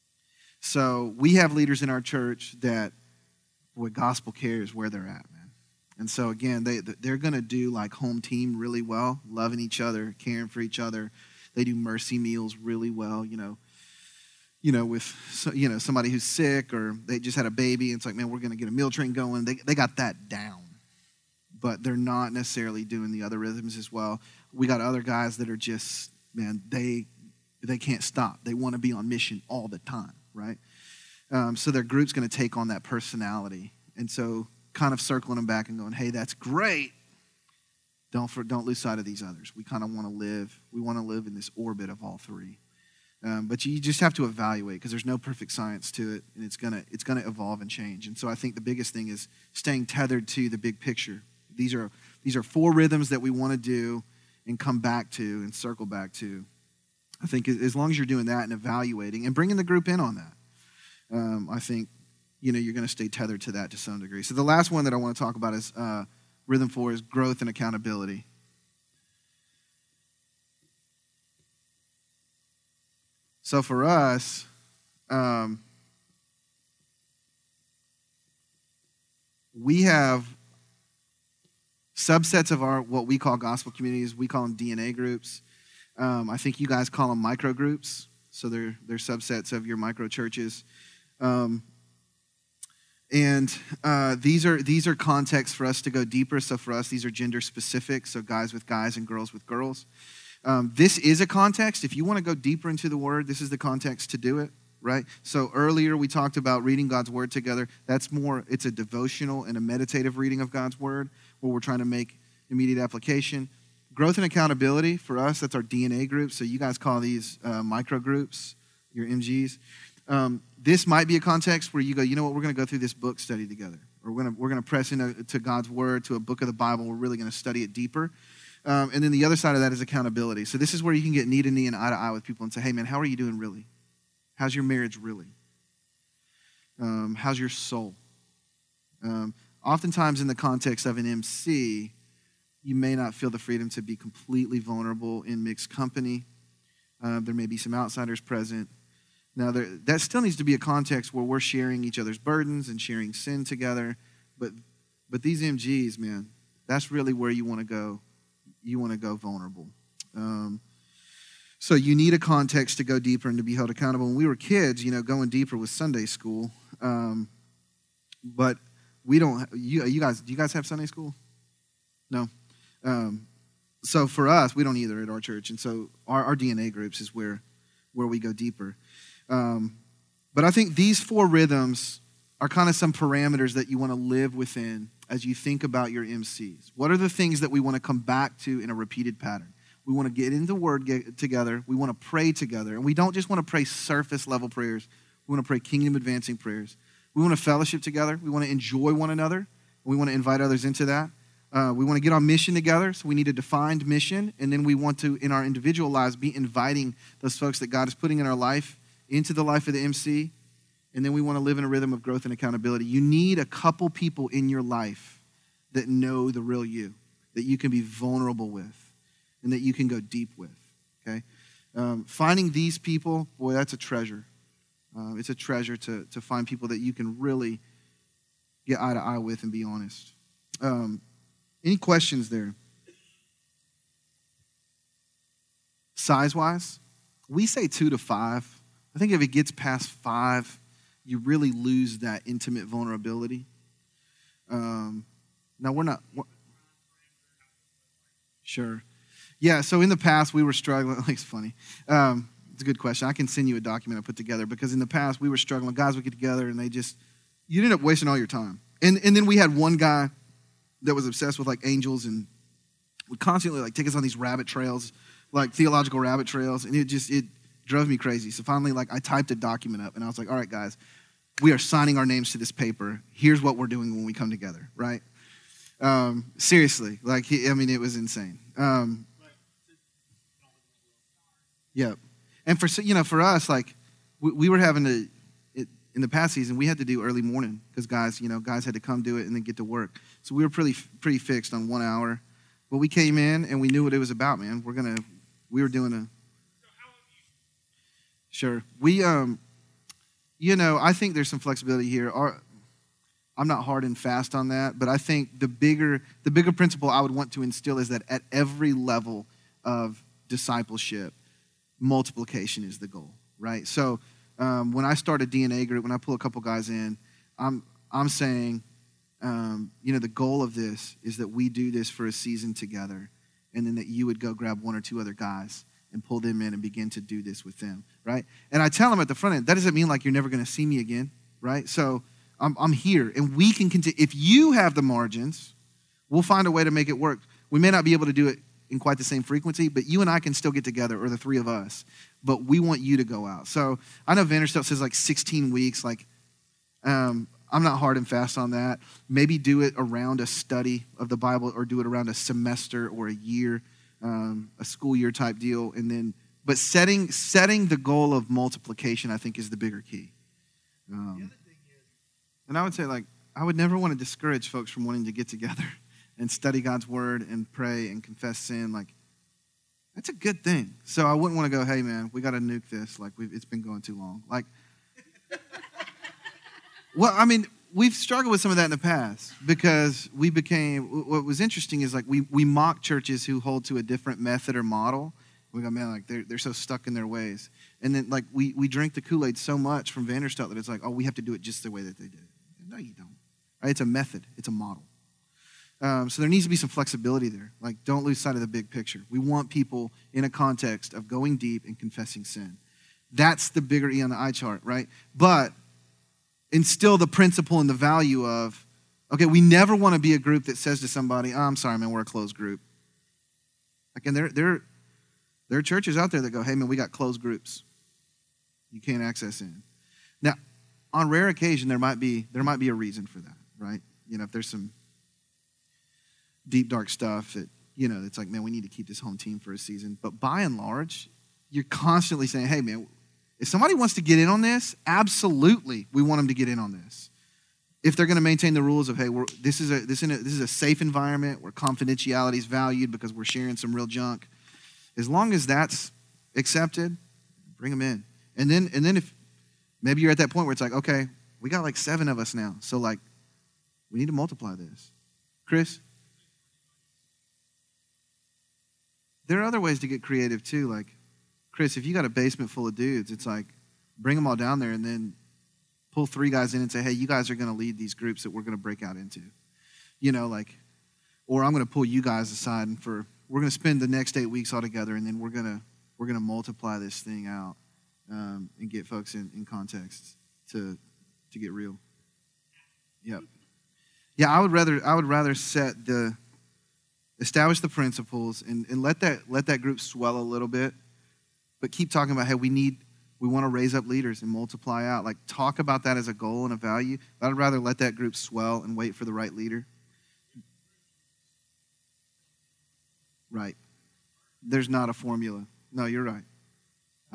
So we have leaders in our church that, boy, gospel care is where they're at, man. And so, again, they, they're going to do like home team really well, loving each other, caring for each other. They do mercy meals really well, you know. You know, with, you know, somebody who's sick or they just had a baby. And it's like, man, we're going to get a meal train going. They they got that down. But they're not necessarily doing the other rhythms as well. We got other guys that are just, man, they they can't stop. They want to be on mission all the time, right? Um, so their group's going to take on that personality. And so kind of circling them back and going, hey, that's great. Don't for, don't lose sight of these others. We kind of want to live. We want to live in this orbit of all three. Um, but you just have to evaluate because there's no perfect science to it, and it's gonna it's gonna evolve and change. And so I think the biggest thing is staying tethered to the big picture. These are these are four rhythms that we want to do and come back to and circle back to. I think as long as you're doing that and evaluating and bringing the group in on that, um, I think you know you're going to stay tethered to that to some degree. So the last one that I want to talk about is uh, rhythm four is growth and accountability. So for us, um, we have subsets of our what we call gospel communities. We call them D N A groups. Um, I think you guys call them micro groups. So they're they're subsets of your micro churches. Um, and uh, these are these are contexts for us to go deeper. So for us, these are gender specific. So guys with guys and girls with girls. Um, this is a context. If you want to go deeper into the word, this is the context to do it, right? So earlier we talked about reading God's word together. That's more, it's a devotional and a meditative reading of God's word where we're trying to make immediate application. Growth and accountability for us, that's our D N A group. So you guys call these uh, micro groups, your M Gs. Um, this might be a context where you go, you know what, we're going to go through this book study together. Or we're going to, we're going to press into to God's word, to a book of the Bible. We're really going to study it deeper. Um, and then the other side of that is accountability. So this is where you can get knee to knee and eye to eye with people and say, hey, man, how are you doing really? How's your marriage really? Um, how's your soul? Um, oftentimes in the context of an M C, you may not feel the freedom to be completely vulnerable in mixed company. Uh, there may be some outsiders present. Now, there, that still needs to be a context where we're sharing each other's burdens and sharing sin together. But but these M Gs, man, that's really where you want to go. You want to go vulnerable. Um, so you need a context to go deeper and to be held accountable. When we were kids, you know, going deeper was Sunday school. Um, but we don't. You you guys, do you guys have Sunday school? No. Um, so for us, we don't either at our church. And so our, our D N A groups is where where we go deeper. Um, but I think these four rhythms are kind of some parameters that you want to live within as you think about your M Cs. What are the things that we want to come back to in a repeated pattern? We want to get into the Word get together. We want to pray together. And we don't just want to pray surface level prayers. We want to pray kingdom advancing prayers. We want to fellowship together. We want to enjoy one another. We want to invite others into that. Uh, we want to get on mission together, so we need a defined mission. And then we want to, in our individual lives, be inviting those folks that God is putting in our life into the life of the M C, and then we want to live in a rhythm of growth and accountability. You need a couple people in your life that know the real you, that you can be vulnerable with, and that you can go deep with, okay? Um, finding these people, boy, that's a treasure. Uh, it's a treasure to, to find people that you can really get eye to eye with and be honest. Um, any questions there? Size-wise, we say two to five. I think if it gets past five, you really lose that intimate vulnerability. Um, now, we're not... We're, sure. Yeah, so in the past, we were struggling. Like, it's funny. Um, it's a good question. I can send you a document I put together because in the past, we were struggling. Guys would get together, and they just... You'd end up wasting all your time. And, and then we had one guy that was obsessed with, like, angels and would constantly, like, take us on these rabbit trails, like theological rabbit trails, and it just... it. drove me crazy. So finally, like, I typed a document up, and I was like, all right, guys, we are signing our names to this paper. Here's what we're doing when we come together, right? Um, seriously. Like, he, I mean, it was insane. Um, yeah. And for, you know, for us, like, we, we were having to, it, in the past season, we had to do early morning because guys, you know, guys had to come do it and then get to work. So we were pretty, pretty fixed on one hour. But we came in, and we knew what it was about, man. We're going to, we were doing a, Sure. We, um, you know, I think there's some flexibility here. Our, I'm not hard and fast on that, but I think the bigger, the bigger principle I would want to instill is that at every level of discipleship, multiplication is the goal, right? So um, when I start a D N A group, when I pull a couple guys in, I'm, I'm saying, um, you know, the goal of this is that we do this for a season together, and then that you would go grab one or two other guys and pull them in and begin to do this with them, right? And I tell them at the front end, that doesn't mean like you're never going to see me again, right? So I'm, I'm here, and we can continue. If you have the margins, we'll find a way to make it work. We may not be able to do it in quite the same frequency, but you and I can still get together, or the three of us, but we want you to go out. So I know Vanderstelt says like sixteen weeks. Like, um, I'm not hard and fast on that. Maybe do it around a study of the Bible, or do it around a semester or a year. Um, a school year type deal, and then, but setting setting the goal of multiplication, I think, is the bigger key. Um, and I would say, like, I would never want to discourage folks from wanting to get together and study God's word and pray and confess sin. Like, that's a good thing. So I wouldn't want to go, hey, man, we got to nuke this. Like, we've, it's been going too long. Like, well, I mean, we've struggled with some of that in the past because we became, what was interesting is like we we mock churches who hold to a different method or model. We go, man, like they're, they're so stuck in their ways. And then like we, we drink the Kool-Aid so much from Vanderstelt that it's like, oh, we have to do it just the way that they did it. No, you don't. Right? It's a method. It's a model. Um, so there needs to be some flexibility there. Like, don't lose sight of the big picture. We want people in a context of going deep and confessing sin. That's the bigger E on the eye chart, right? But instill the principle and the value of, okay, we never want to be a group that says to somebody, oh, I'm sorry, man, we're a closed group. Like, and there, there, there are churches out there that go, hey, man, we got closed groups. You can't access in. Now, on rare occasion, there might be there might be a reason for that, right? You know, if there's some deep, dark stuff that, you know, it's like, man, we need to keep this home team for a season. But by and large, you're constantly saying, hey, man, if somebody wants to get in on this, absolutely, we want them to get in on this. if they're going to maintain the rules of, hey, we're, this is a this, in a this is a safe environment where confidentiality is valued because we're sharing some real junk, as long as that's accepted, bring them in. And then and then if maybe you're at that point where it's like, okay, we got like seven of us now, so like we need to multiply this. Chris? There are other ways to get creative too. Like, Chris, if you got a basement full of dudes, it's like bring them all down there and then pull three guys in and say, hey, you guys are going to lead these groups that we're going to break out into. You know, like, or I'm going to pull you guys aside and for, we're going to spend the next eight weeks all together and then we're going to, we're going to multiply this thing out um, and get folks in, in context to, to get real. Yep. Yeah, I would rather, I would rather set the, establish the principles and, and let that, let that group swell a little bit, but keep talking about, hey, we need, we want to raise up leaders and multiply out. Like, talk about that as a goal and a value. I'd rather let that group swell and wait for the right leader. Right. There's not a formula. No, you're right. I,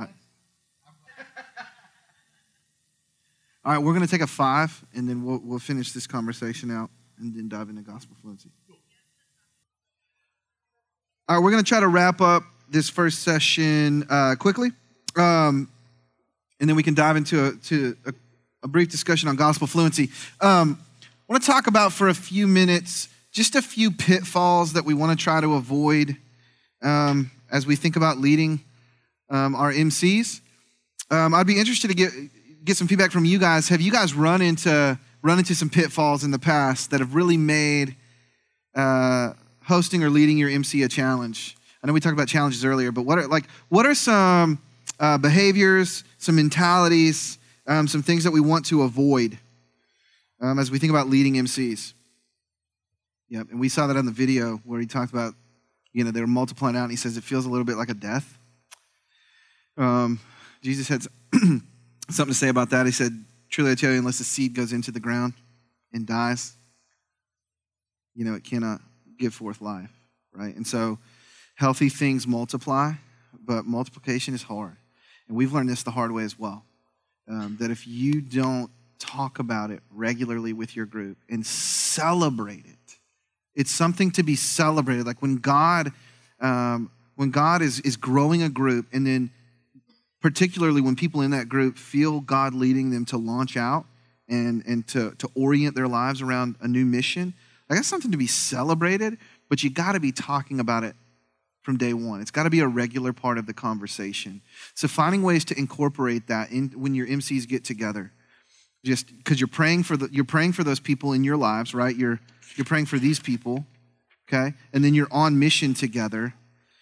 all right, we're going to take a five, and then we'll, we'll finish this conversation out and then dive into gospel fluency. All right, we're going to try to wrap up this first session uh, quickly. Um, And then we can dive into a, to a, a brief discussion on gospel fluency. Um, I want to talk about for a few minutes just a few pitfalls that we want to try to avoid um, as we think about leading um, our M Cs. Um, I'd be interested to get get some feedback from you guys. Have you guys run into run into some pitfalls in the past that have really made uh, hosting or leading your M C a challenge? I know we talked about challenges earlier, but what are like what are some Uh, behaviors, some mentalities, um, some things that we want to avoid um, as we think about leading M Cs. Yep, and we saw that on the video where he talked about, you know, they were multiplying out, and he says it feels a little bit like a death. Um, Jesus had something to say about that. He said, truly I tell you, unless the seed goes into the ground and dies, you know, it cannot give forth life, right? And so healthy things multiply, but multiplication is hard. And we've learned this the hard way as well, um, that if you don't talk about it regularly with your group and celebrate it, it's something to be celebrated. Like when God, um, when God is, is growing a group, and then particularly when people in that group feel God leading them to launch out and, and to, to orient their lives around a new mission, like that's something to be celebrated, but you got to be talking about it from day one. It's got to be a regular part of the conversation. So finding ways to incorporate that in when your M Cs get together, just because you're praying for the you're praying for those people in your lives, right? You're you're praying for these people, okay, and then you're on mission together.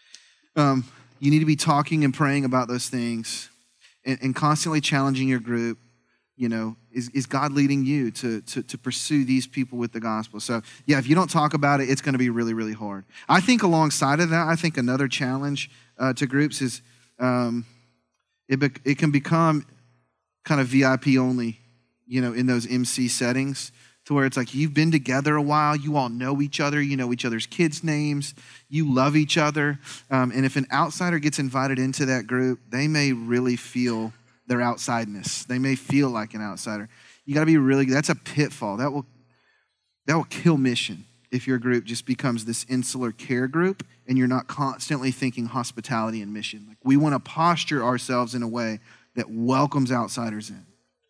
Um, you need to be talking and praying about those things, and, and constantly challenging your group. You know, is, is God leading you to, to, to pursue these people with the gospel? So, yeah, if you don't talk about it, it's going to be really, really hard. I think alongside of that, I think another challenge uh, to groups is um, it, be, it can become kind of V I P only, you know, in those M C settings, to where it's like you've been together a while, you all know each other, you know each other's kids' names, you love each other. Um, and if an outsider gets invited into that group, they may really feel their outsideness. They may feel like an outsider. You got to be really, that's a pitfall. That will that will kill mission if your group just becomes this insular care group and you're not constantly thinking hospitality and mission. Like we want to posture ourselves in a way that welcomes outsiders in.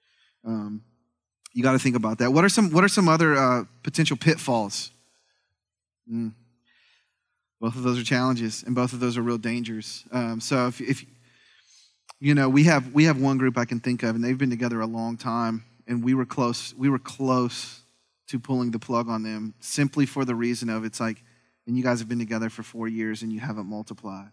Um, you got to think about that. What are some What are some other uh, potential pitfalls? Mm. Both of those are challenges, and both of those are real dangers. Um, so if if You know, we have we have one group I can think of, and they've been together a long time, and we were close. We were close to pulling the plug on them, simply for the reason of it's like, and you guys have been together for four years, and you haven't multiplied,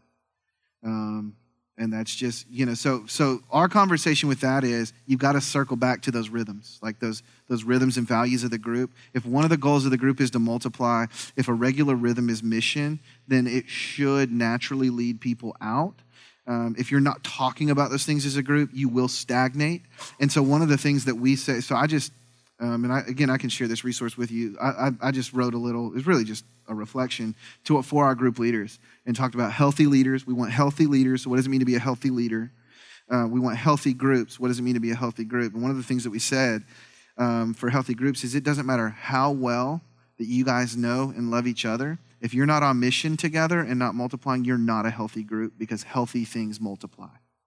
um, and that's just you know. So so our conversation with that is you've got to circle back to those rhythms, like those those rhythms and values of the group. If one of the goals of the group is to multiply, if a regular rhythm is mission, then it should naturally lead people out. Um, if you're not talking about those things as a group, you will stagnate. And so one of the things that we say, so I just, um, and I, again, I can share this resource with you. I, I, I just wrote a little, it was really just a reflection to for our group leaders and talked about healthy leaders. We want healthy leaders. So what does it mean to be a healthy leader? Uh, we want healthy groups. What does it mean to be a healthy group? And one of the things that we said um, for healthy groups is it doesn't matter how well that you guys know and love each other. If you're not on mission together and not multiplying, you're not a healthy group because healthy things multiply.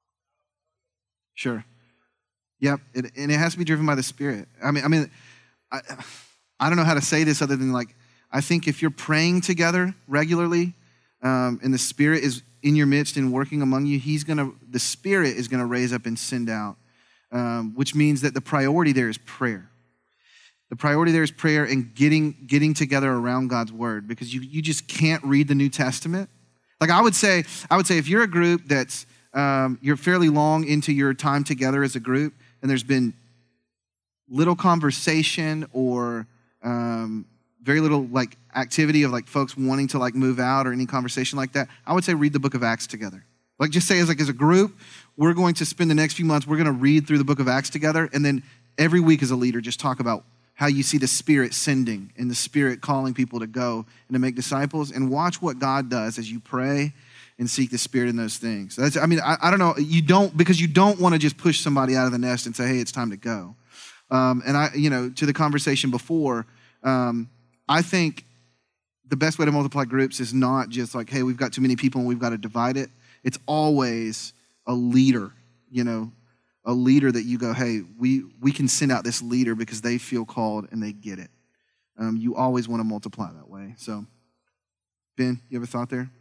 Sure. Yep. It, and it has to be driven by the Spirit. I mean, I mean, I, I don't know how to say this other than like, I think if you're praying together regularly um, and the Spirit is in your midst and working among you, he's going to, the Spirit is going to raise up and send out, um, which means that the priority there is prayer. The priority there is prayer and getting getting together around God's word, because you, you just can't read the New Testament. Like I would say, I would say if you're a group that's, um, you're fairly long into your time together as a group and there's been little conversation or um, very little like activity of like folks wanting to like move out or any conversation like that, I would say read the book of Acts together. Like just say as like as a group, we're going to spend the next few months, we're going to read through the book of Acts together. And then every week as a leader, just talk about how you see the Spirit sending and the Spirit calling people to go and to make disciples, and watch what God does as you pray and seek the Spirit in those things. That's, I mean, I, I don't know, you don't, because you don't want to just push somebody out of the nest and say, hey, it's time to go. Um, and I, you know, to the conversation before, um, I think the best way to multiply groups is not just like, hey, we've got too many people and we've got to divide it. It's always a leader, you know, a leader that you go, hey, we, we can send out this leader because they feel called and they get it. Um, you always want to multiply that way. So, Ben, you have a thought there?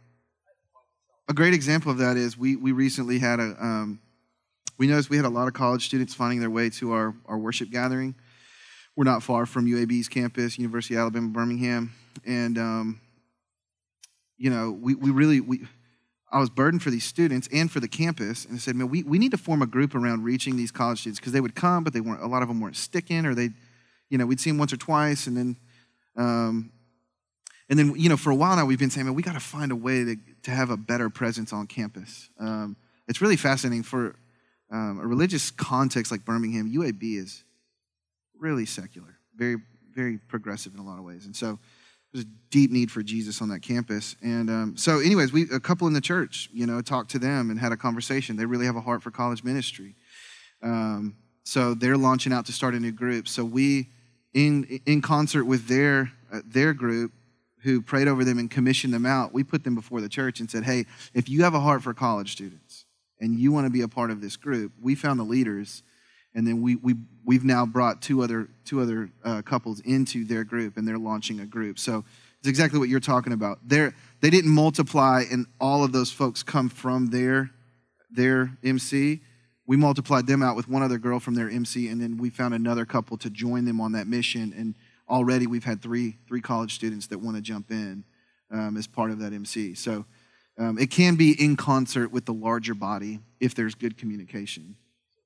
A great example of that is we we recently had a, um, we noticed we had a lot of college students finding their way to our, our worship gathering. We're not far from U A B's campus, University of Alabama, Birmingham. And, um, you know, we, we really, we... I was burdened for these students and for the campus, and I said, man, we, we need to form a group around reaching these college students, because they would come, but they weren't. A lot of them weren't sticking, or they, you know, we'd see them once or twice, and then, um, and then, you know, for a while now we've been saying, man, we got to find a way to to have a better presence on campus. Um, it's really fascinating for um, a religious context like Birmingham. U A B is really secular, very very progressive in a lot of ways, and so. There's a deep need for Jesus on that campus. And um, so anyways, we a couple in the church, you know, talked to them and had a conversation. They really have a heart for college ministry. Um, so they're launching out to start a new group. So we, in in concert with their uh, their group, who prayed over them and commissioned them out, we put them before the church and said, hey, if you have a heart for college students and you want to be a part of this group, we found the leaders. And then we, we, we've now brought two other two other uh, couples into their group, and they're launching a group. So it's exactly what you're talking about. They're, they didn't multiply and all of those folks come from their, their M C. We multiplied them out with one other girl from their M C, and then we found another couple to join them on that mission. And already we've had three three college students that want to jump in um, as part of that M C. So um, it can be in concert with the larger body if there's good communication.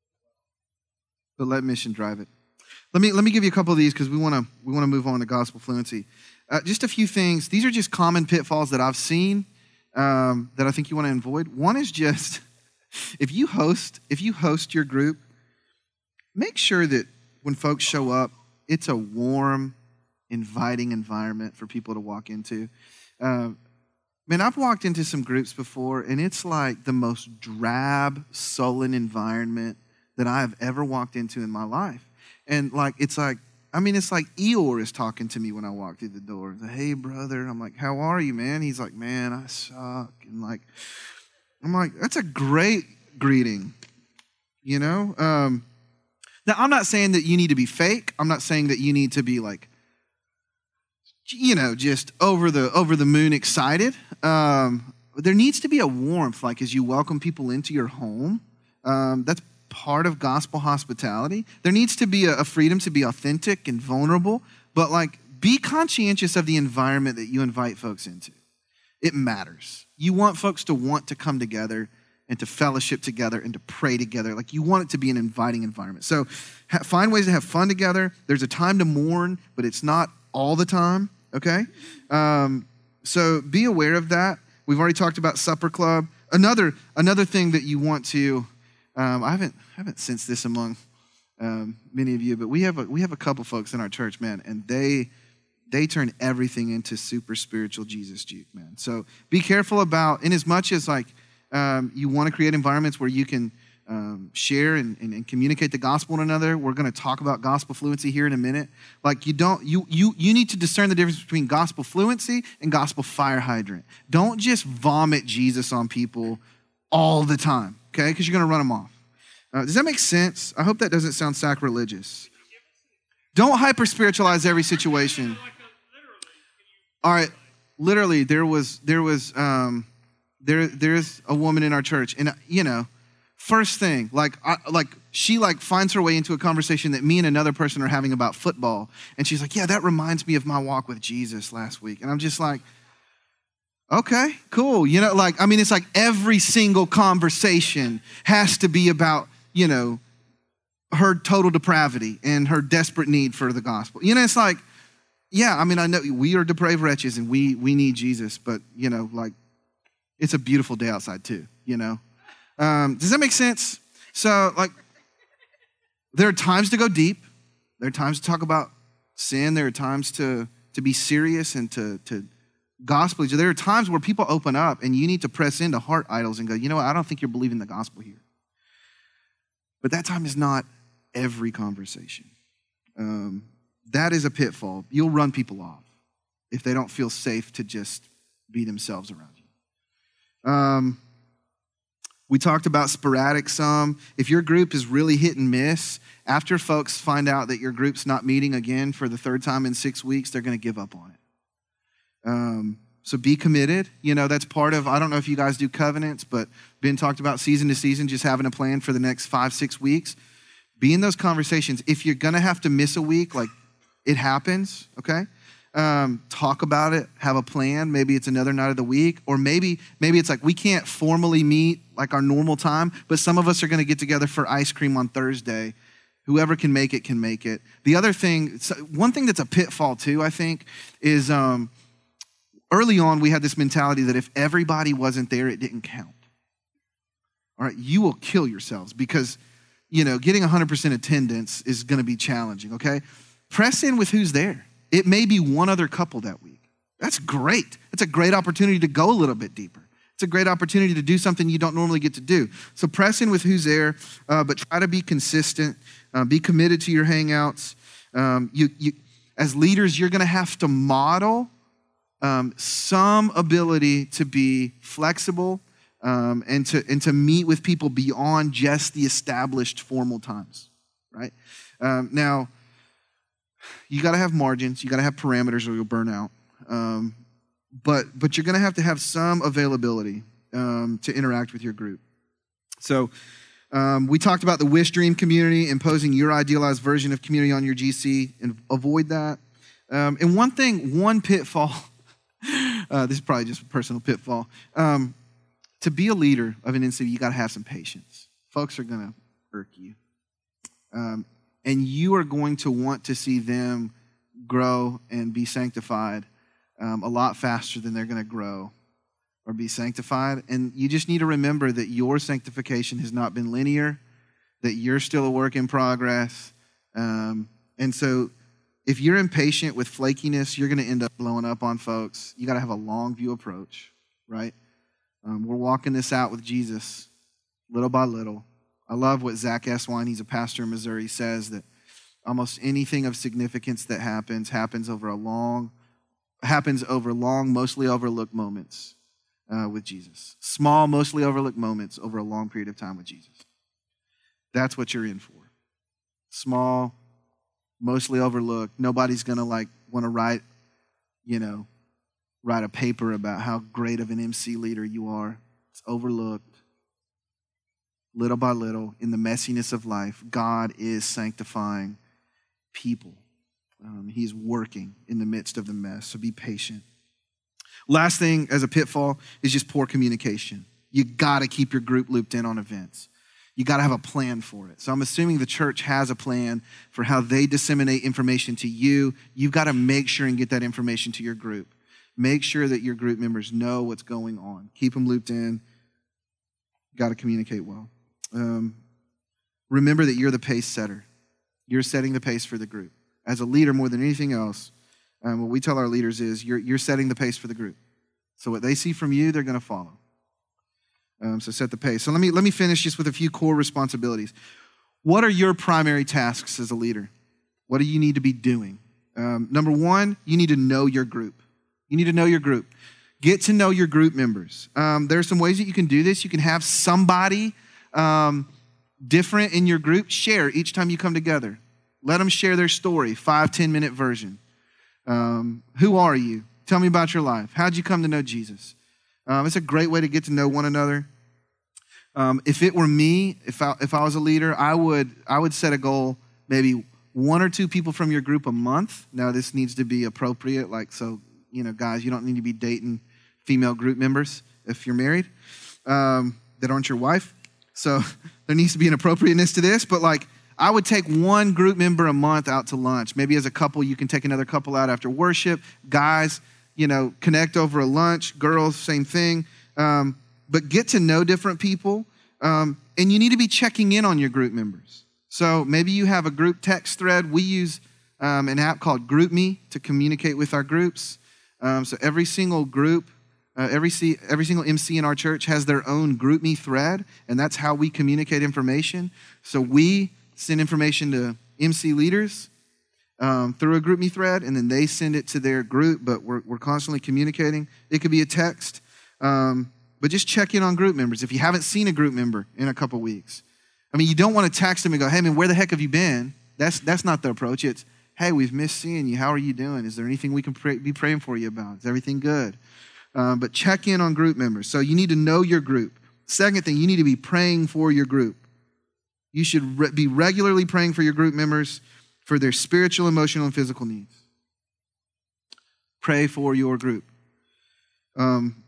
But let mission drive it. Let me let me give you a couple of these because we want to we want to move on to gospel fluency. Uh, just a few things. These are just common pitfalls that I've seen um, that I think you want to avoid. One is just if you host if you host your group, make sure that when folks show up, it's a warm, inviting environment for people to walk into. Uh, man, I've walked into some groups before, and it's like the most drab, sullen environment that I have ever walked into in my life. And like, it's like, I mean, it's like Eeyore is talking to me when I walk through the door. He's like, hey, brother. I'm like, how are you, man? He's like, man, I suck. And like, I'm like, that's a great greeting, you know? Um, now, I'm not saying that you need to be fake. I'm not saying that you need to be like, you know, just over the over the moon excited. Um, there needs to be a warmth, like as you welcome people into your home. Um, that's part of gospel hospitality. There needs to be a, a freedom to be authentic and vulnerable, but like be conscientious of the environment that you invite folks into. It matters. You want folks to want to come together and to fellowship together and to pray together. Like you want it to be an inviting environment. So ha- find ways to have fun together. There's a time to mourn, but it's not all the time, okay? Um, so be aware of that. We've already talked about supper club. Another another thing that you want to Um, I haven't I haven't sensed this among um, many of you, but we have a we have a couple folks in our church, man, and they they turn everything into super spiritual Jesus juke, man. So be careful about, in as much as like um, you want to create environments where you can um, share and, and, and communicate the gospel to one another. We're going to talk about gospel fluency here in a minute. Like you don't, you you you need to discern the difference between gospel fluency and gospel fire hydrant. Don't just vomit Jesus on people all the time, okay? Because you're going to run them off. Uh, does that make sense? I hope that doesn't sound sacrilegious. Don't hyper spiritualize every situation. All right, literally, there was there was um, there there's a woman in our church, and you know. First thing, like, I, like she like finds her way into a conversation that me and another person are having about football. And she's like, yeah, that reminds me of my walk with Jesus last week. And I'm just like, okay, cool. You know, like, I mean, it's like every single conversation has to be about, you know, her total depravity and her desperate need for the gospel. You know, it's like, yeah, I mean, I know we are depraved wretches and we we need Jesus, but, you know, like, it's a beautiful day outside too, you know? Um, does that make sense? So, like, there are times to go deep. There are times to talk about sin. There are times to, to be serious and to, to gospel. There are times where people open up and you need to press into heart idols and go, you know what, I don't think you're believing the gospel here. But that time is not every conversation. Um, that is a pitfall. You'll run people off if they don't feel safe to just be themselves around you. Um... We talked about sporadic some. If your group is really hit and miss, after folks find out that your group's not meeting again for the third time in six weeks, they're going to give up on it. Um, so be committed. You know, that's part of, I don't know if you guys do covenants, but Ben talked about season to season, just having a plan for the next five, six weeks. Be in those conversations. If you're going to have to miss a week, like it happens, okay? Um, talk about it, have a plan. Maybe it's another night of the week, or maybe maybe it's like we can't formally meet like our normal time, but some of us are going to get together for ice cream on Thursday. Whoever can make it can make it. The other thing, one thing that's a pitfall too, I think, is um, early on we had this mentality that if everybody wasn't there, it didn't count. All right, you will kill yourselves because, you know, getting one hundred percent attendance is going to be challenging, okay? Press in with who's there. It may be one other couple that week. That's great. It's a great opportunity to go a little bit deeper. It's a great opportunity to do something you don't normally get to do. So press in with who's there, uh, but try to be consistent. Uh, be committed to your hangouts. Um, you, you, as leaders, you're going to have to model um, some ability to be flexible um, and to and to meet with people beyond just the established formal times, right? Um, now. You got to have margins. You got to have parameters or you'll burn out. Um, but but you're going to have to have some availability um, to interact with your group. So um, we talked about the wish dream community, imposing your idealized version of community on your G C, and avoid that. Um, and one thing, one pitfall, uh, this is probably just a personal pitfall. Um, to be a leader of an N C B, you got to have some patience. Folks are going to irk you. Um, And you are going to want to see them grow and be sanctified um, a lot faster than they're going to grow or be sanctified. And you just need to remember that your sanctification has not been linear, that you're still a work in progress. Um, and so if you're impatient with flakiness, you're going to end up blowing up on folks. You got to have a long view approach, right? Um, we're walking this out with Jesus little by little. I love what Zach Eswine, he's a pastor in Missouri, says that almost anything of significance that happens happens over a long, happens over long, mostly overlooked moments uh, with Jesus. Small, mostly overlooked moments over a long period of time with Jesus. That's what you're in for. Small, mostly overlooked. Nobody's gonna like want to write, you know, write a paper about how great of an M C leader you are. It's overlooked. Little by little, in the messiness of life, God is sanctifying people. Um, he's working in the midst of the mess, so be patient. Last thing as a pitfall is just poor communication. You got to keep your group looped in on events. You got to have a plan for it. So I'm assuming the church has a plan for how they disseminate information to you. You've got to make sure and get that information to your group. Make sure that your group members know what's going on. Keep them looped in. Got to communicate well. Um, remember that you're the pace setter. You're setting the pace for the group. As a leader, more than anything else, um, what we tell our leaders is you're, you're setting the pace for the group. So what they see from you, they're going to follow. Um, so set the pace. So let me let me finish just with a few core responsibilities. What are your primary tasks as a leader? What do you need to be doing? Um, number one, you need to know your group. You need to know your group. Get to know your group members. Um, there are some ways that you can do this. You can have somebody um, different in your group share each time you come together. Let them share their story, five, ten minute version. Um, who are you? Tell me about your life. How'd you come to know Jesus? Um, it's a great way to get to know one another. Um, if it were me, if I, if I was a leader, I would I would set a goal, maybe one or two people from your group a month. Now, this needs to be appropriate. Like, so, you know, guys, you don't need to be dating female group members if you're married um, that aren't your wife. So there needs to be an appropriateness to this. But, like, I would take one group member a month out to lunch. Maybe as a couple, you can take another couple out after worship. Guys, you know, connect over a lunch. Girls, same thing. Um, but get to know different people. Um, and you need to be checking in on your group members. So maybe you have a group text thread. We use um, an app called GroupMe to communicate with our groups. Um, so every single group, uh, every C, every single M C in our church has their own GroupMe thread, and that's how we communicate information. So we send information to M C leaders um, through a GroupMe thread, and then they send it to their group, but we're, we're constantly communicating. It could be a text, um, but just check in on group members. If you haven't seen a group member in a couple weeks, I mean, you don't want to text them and go, hey, man, where the heck have you been? That's that's not the approach. It's, hey, we've missed seeing you. How are you doing? Is there anything we can pray, be praying for you about? Is everything good? Um, but check in on group members. So you need to know your group. Second thing, you need to be praying for your group. You should re- be regularly praying for your group members for their spiritual, emotional, and physical needs. Pray for your group. Um,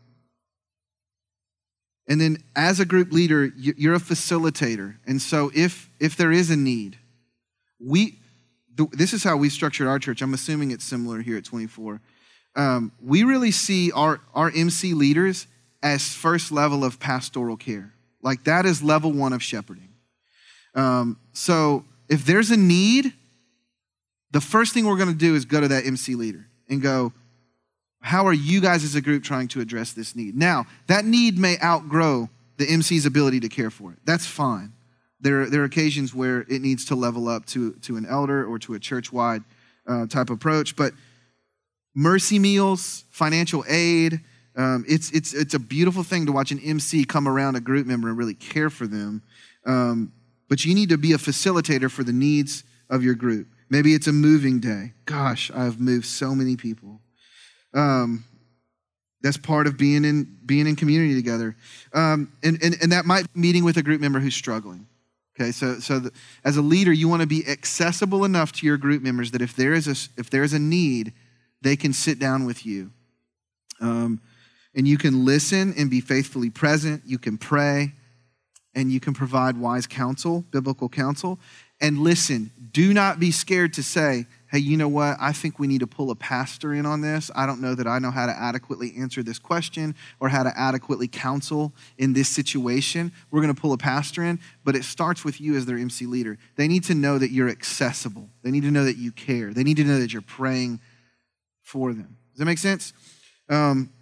and then as a group leader, you're a facilitator. And so if if there is a need, we this is how we structured our church. I'm assuming it's similar here at twenty-four. Um, we really see our, our M C leaders as first level of pastoral care. Like that is level one of shepherding. Um, so if there's a need, the first thing we're going to do is go to that M C leader and go, how are you guys as a group trying to address this need? Now, that need may outgrow the M C's ability to care for it. That's fine. There, there are occasions where it needs to level up to, to an elder or to a church-wide uh, type approach. But mercy meals, financial aid, um, it's, it's, it's a beautiful thing to watch an M C come around a group member and really care for them. Um, but you need to be a facilitator for the needs of your group. Maybe it's a moving day. Gosh, I've moved so many people. Um, that's part of being in being in community together. Um, and, and, and that might be meeting with a group member who's struggling. Okay, so so the, as a leader, you want to be accessible enough to your group members that if there is a, if there is a need, they can sit down with you. Um, and you can listen and be faithfully present. You can pray, and you can provide wise counsel, biblical counsel. And listen, do not be scared to say, hey, you know what? I think we need to pull a pastor in on this. I don't know that I know how to adequately answer this question or how to adequately counsel in this situation. We're going to pull a pastor in, but it starts with you as their M C leader. They need to know that you're accessible. They need to know that you care. They need to know that you're praying for them. Does that make sense? Um,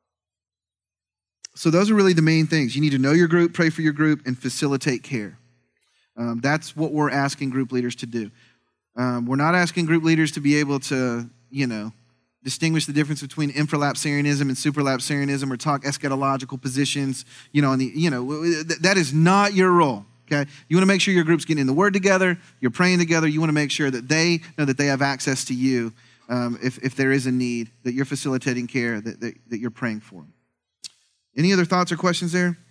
so those are really the main things. You need to know your group, pray for your group, and facilitate care. Um, that's what we're asking group leaders to do. Um, we're not asking group leaders to be able to, you know, distinguish the difference between infralapsarianism and supralapsarianism or talk eschatological positions, you know, and the, you know, that is not your role, okay? You want to make sure your group's getting in the Word together, you're praying together, you want to make sure that they know that they have access to you um, if, if there is a need, that you're facilitating care, that, that, that you're praying for them. Any other thoughts or questions there?